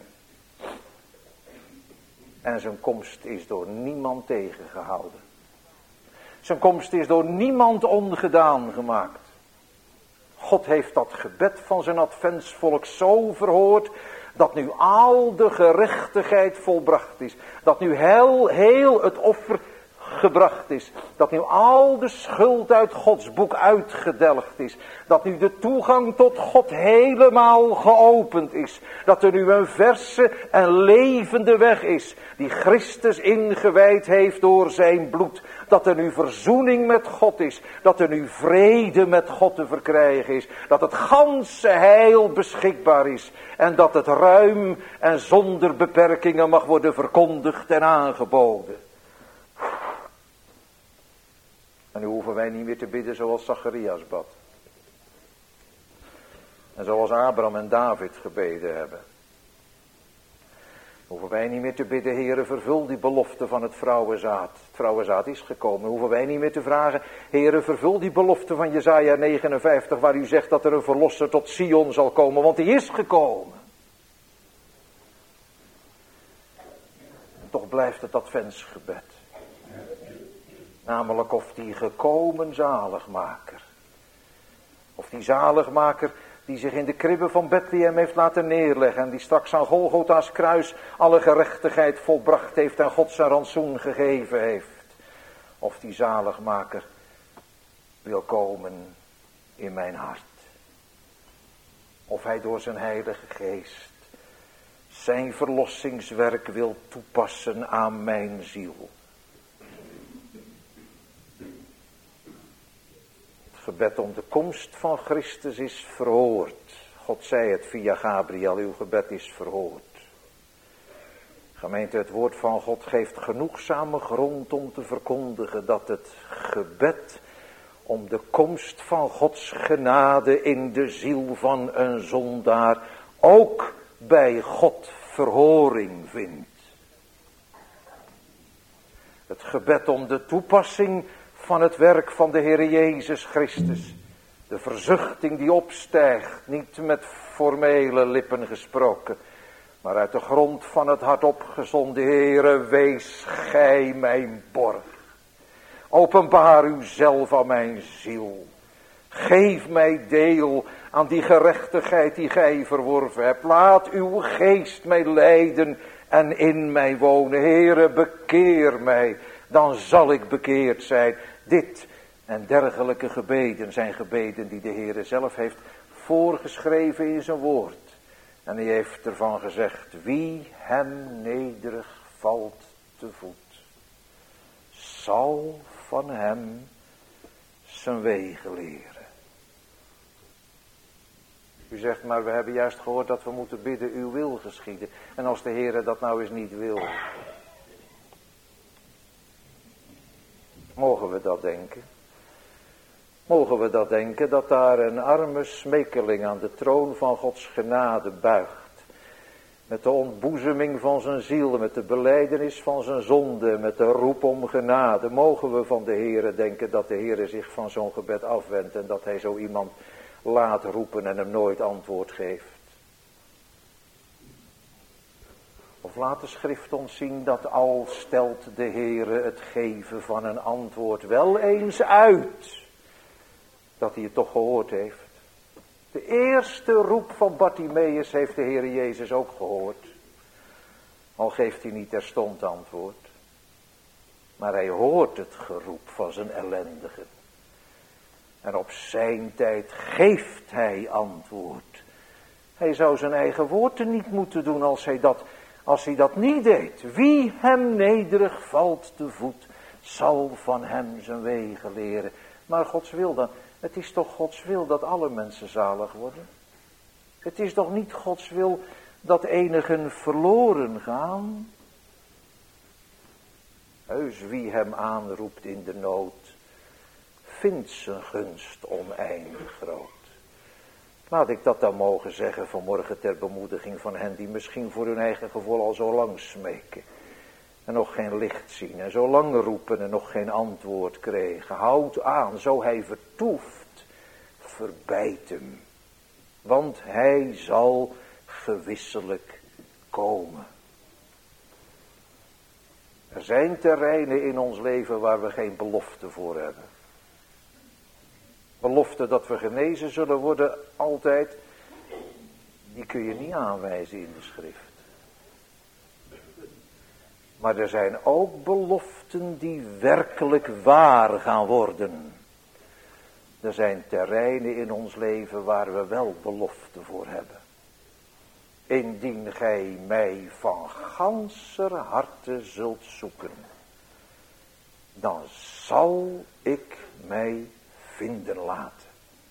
En zijn komst is door niemand tegengehouden. Zijn komst is door niemand ongedaan gemaakt. God heeft dat gebed van zijn adventsvolk zo verhoord, dat nu al de gerechtigheid volbracht is. Dat nu heel het offer gebracht is. Dat nu al de schuld uit Gods boek uitgedelgd is. Dat nu de toegang tot God helemaal geopend is. Dat er nu een verse en levende weg is. Die Christus ingewijd heeft door zijn bloed. Dat er nu verzoening met God is. Dat er nu vrede met God te verkrijgen is. Dat het ganse heil beschikbaar is. En dat het ruim en zonder beperkingen mag worden verkondigd en aangeboden. En nu hoeven wij niet meer te bidden zoals Zacharias bad. En zoals Abraham en David gebeden hebben. Hoeven wij niet meer te bidden, Heere, vervul die belofte van het vrouwenzaad. Het vrouwenzaad is gekomen. Hoeven wij niet meer te vragen, Heere, vervul die belofte van Jesaja 59, waar u zegt dat er een verlosser tot Sion zal komen, want die is gekomen. En toch blijft het adventsgebed. Namelijk of die gekomen zaligmaker. Of die zaligmaker die zich in de kribbe van Bethlehem heeft laten neerleggen. En die straks aan Golgotha's kruis alle gerechtigheid volbracht heeft en God zijn rantsoen gegeven heeft. Of die zaligmaker wil komen in mijn hart. Of hij door zijn heilige geest zijn verlossingswerk wil toepassen aan mijn ziel. Het gebed om de komst van Christus is verhoord. God zei het via Gabriel, uw gebed is verhoord. Gemeente, het woord van God geeft genoegzame grond om te verkondigen dat het gebed om de komst van Gods genade in de ziel van een zondaar ook bij God verhoring vindt. Het gebed om de toepassing van het werk van de Heer Jezus Christus. De verzuchting die opstijgt, niet met formele lippen gesproken, maar uit de grond van het hart opgezonden. Heere, wees gij mijn borg. Openbaar uzelf aan mijn ziel. Geef mij deel aan die gerechtigheid die gij verworven hebt. Laat uw geest mij leiden en in mij wonen. Heere, bekeer mij, dan zal ik bekeerd zijn. Dit en dergelijke gebeden zijn gebeden die de Heere zelf heeft voorgeschreven in zijn woord. En hij heeft ervan gezegd, wie hem nederig valt te voet, zal van hem zijn wegen leren. U zegt, maar we hebben juist gehoord dat we moeten bidden, uw wil geschieden. En als de Heere dat nou eens niet wil, mogen we dat denken? Mogen we dat denken, dat daar een arme smekeling aan de troon van Gods genade buigt. Met de ontboezeming van zijn ziel, met de belijdenis van zijn zonde, met de roep om genade. Mogen we van de Heere denken dat de Heere zich van zo'n gebed afwendt en dat hij zo iemand laat roepen en hem nooit antwoord geeft. Of laat de schrift ons zien dat al stelt de Heere het geven van een antwoord wel eens uit, dat hij het toch gehoord heeft. De eerste roep van Bartimeus heeft de Heere Jezus ook gehoord. Al geeft hij niet terstond antwoord. Maar hij hoort het geroep van zijn ellendigen. En op zijn tijd geeft hij antwoord. Hij zou zijn eigen woorden niet moeten doen als hij dat niet deed. Wie hem nederig valt te voet, zal van hem zijn wegen leren. Maar Gods wil dan, het is toch Gods wil dat alle mensen zalig worden? Het is toch niet Gods wil dat enigen verloren gaan? Heus, wie hem aanroept in de nood, vindt zijn gunst oneindig groot. Laat ik dat dan mogen zeggen vanmorgen ter bemoediging van hen die misschien voor hun eigen gevoel al zo lang smeken. En nog geen licht zien en zo lang roepen en nog geen antwoord kregen. Houd aan, zo hij vertoeft, verbijt hem. Want hij zal gewisselijk komen. Er zijn terreinen in ons leven waar we geen belofte voor hebben. Belofte dat we genezen zullen worden altijd, die kun je niet aanwijzen in de schrift. Maar er zijn ook beloften die werkelijk waar gaan worden. Er zijn terreinen in ons leven waar we wel belofte voor hebben. Indien gij mij van ganser harte zult zoeken, dan zal ik mij vinden laten.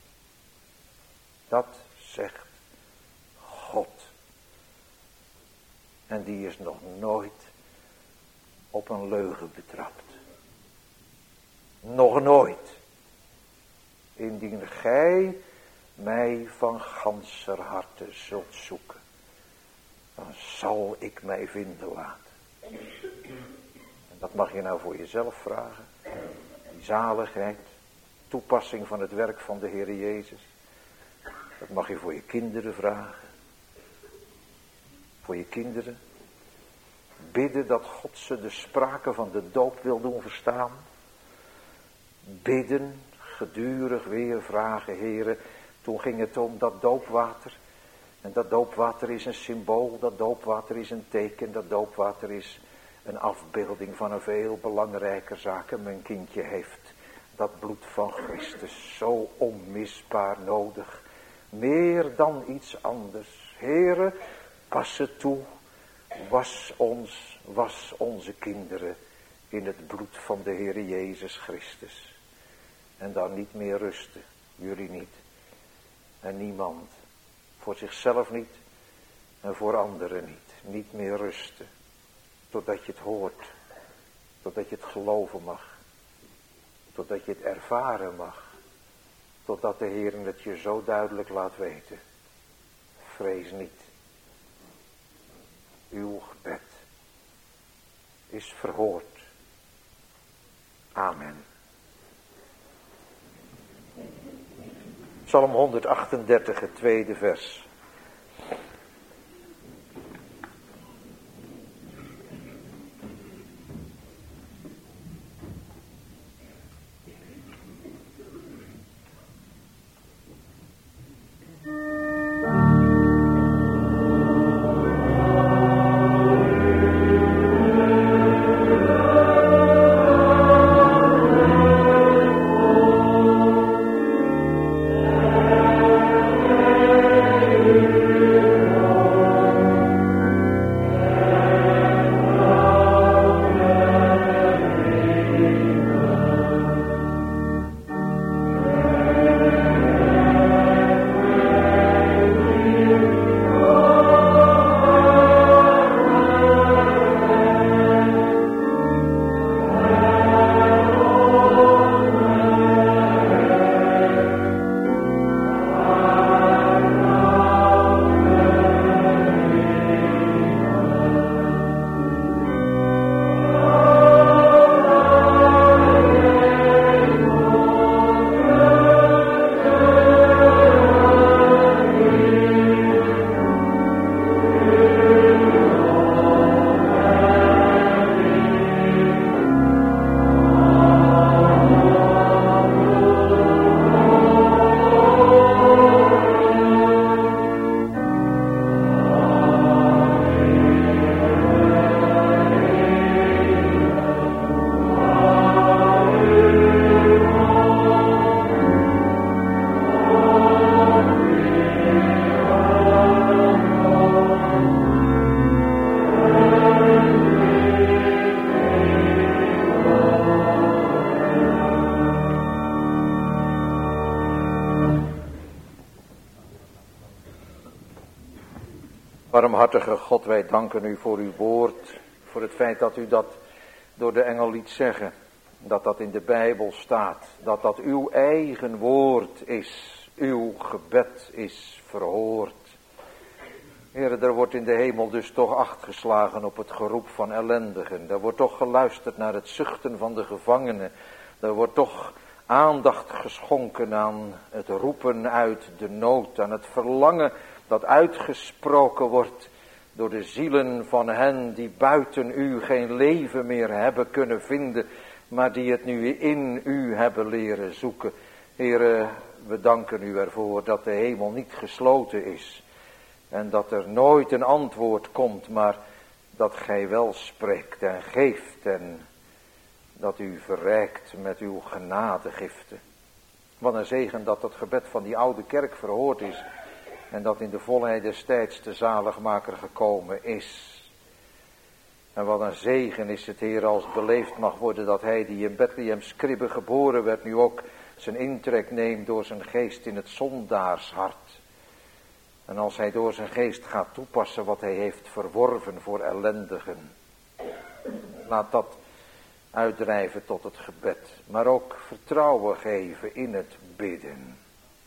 Dat zegt God. En die is nog nooit op een leugen betrapt. Nog nooit. Indien gij mij van ganser harte zult zoeken, dan zal ik mij vinden laten. En dat mag je nou voor jezelf vragen. Die zaligheid, toepassing van het werk van de Heer Jezus. Dat mag je voor je kinderen vragen. Voor je kinderen. Bidden dat God ze de sprake van de doop wil doen verstaan. Bidden, gedurig weer vragen, Heere. Toen ging het om dat doopwater. En dat doopwater is een symbool, dat doopwater is een teken, dat doopwater is een afbeelding van een veel belangrijker zaak. En mijn kindje heeft dat bloed van Christus zo onmisbaar nodig. Meer dan iets anders. Heere, pas het toe. Was onze kinderen in het bloed van de Heer Jezus Christus. En dan niet meer rusten. Jullie niet. En niemand. Voor zichzelf niet. En voor anderen niet. Niet meer rusten. Totdat je het hoort. Totdat je het geloven mag. Totdat je het ervaren mag. Totdat de Heer het je zo duidelijk laat weten. Vrees niet. Uw gebed is verhoord. Amen. Psalm 138, het tweede vers. Barmhartige God, wij danken u voor uw woord, voor het feit dat u dat door de engel liet zeggen, dat dat in de Bijbel staat, dat dat uw eigen woord is, uw gebed is verhoord. Heere, er wordt in de hemel dus toch acht geslagen op het geroep van ellendigen, er wordt toch geluisterd naar het zuchten van de gevangenen, er wordt toch aandacht geschonken aan het roepen uit de nood, aan het verlangen dat uitgesproken wordt door de zielen van hen die buiten u geen leven meer hebben kunnen vinden, maar die het nu in u hebben leren zoeken. Heere, we danken u ervoor dat de hemel niet gesloten is en dat er nooit een antwoord komt, maar dat gij wel spreekt en geeft en dat u verrijkt met uw genadegiften. Wat een zegen dat het gebed van die oude kerk verhoord is en dat in de volheid des tijds de zaligmaker gekomen is. En wat een zegen is het, Heer, als het beleefd mag worden dat hij die in Bethlehem's kribbe geboren werd, nu ook zijn intrek neemt door zijn geest in het zondaarshart. En als hij door zijn geest gaat toepassen wat hij heeft verworven voor ellendigen. Laat dat uitdrijven tot het gebed, maar ook vertrouwen geven in het bidden.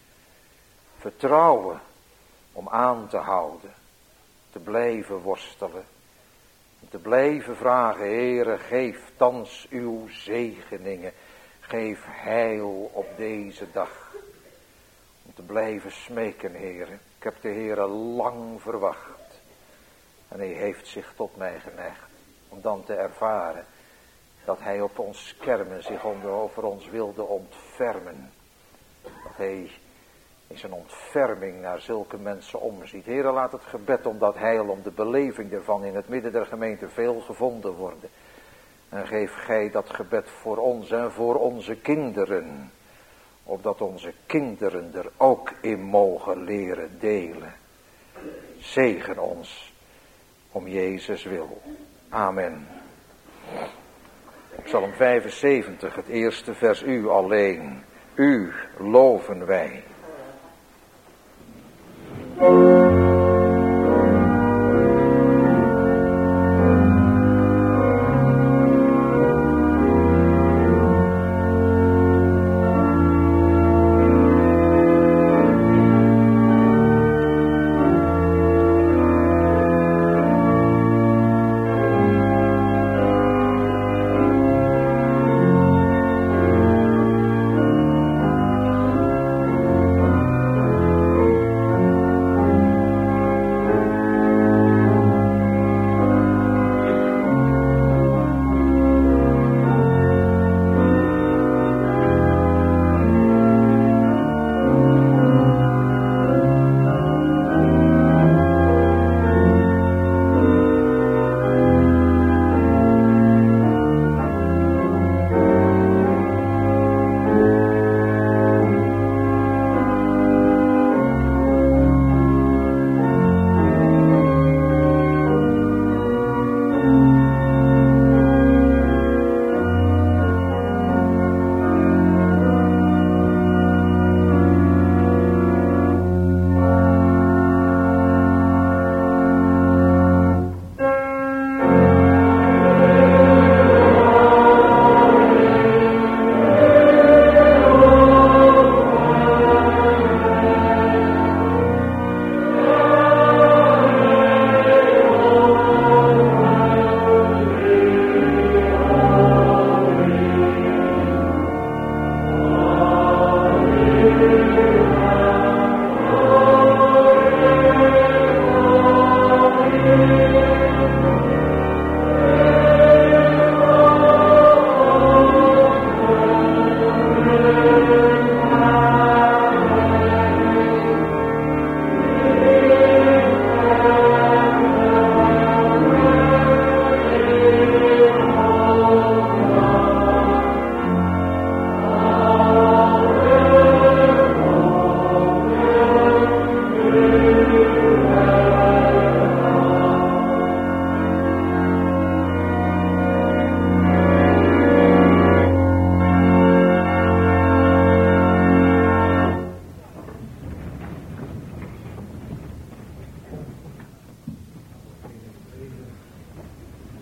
Vertrouwen om aan te houden, te blijven worstelen, te blijven vragen, Heere, geef thans uw zegeningen, geef heil op deze dag. Om te blijven smeken, Heere, ik heb de Heere lang verwacht en hij heeft zich tot mij geneigd, om dan te ervaren dat hij op ons kermen zich over ons wilde ontfermen. Dat hij in zijn ontferming naar zulke mensen omziet. Heere, laat het gebed om dat heil, om de beleving ervan in het midden der gemeente veel gevonden worden. En geef gij dat gebed voor ons en voor onze kinderen. Opdat onze kinderen er ook in mogen leren delen. Zegen ons om Jezus wil. Amen. Psalm 75, het eerste vers, u alleen, u loven wij.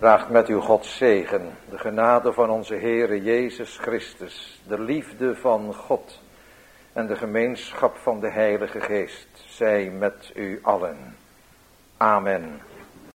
Draagt met u Gods zegen, de genade van onze Heere Jezus Christus, de liefde van God en de gemeenschap van de Heilige Geest, zij met u allen. Amen.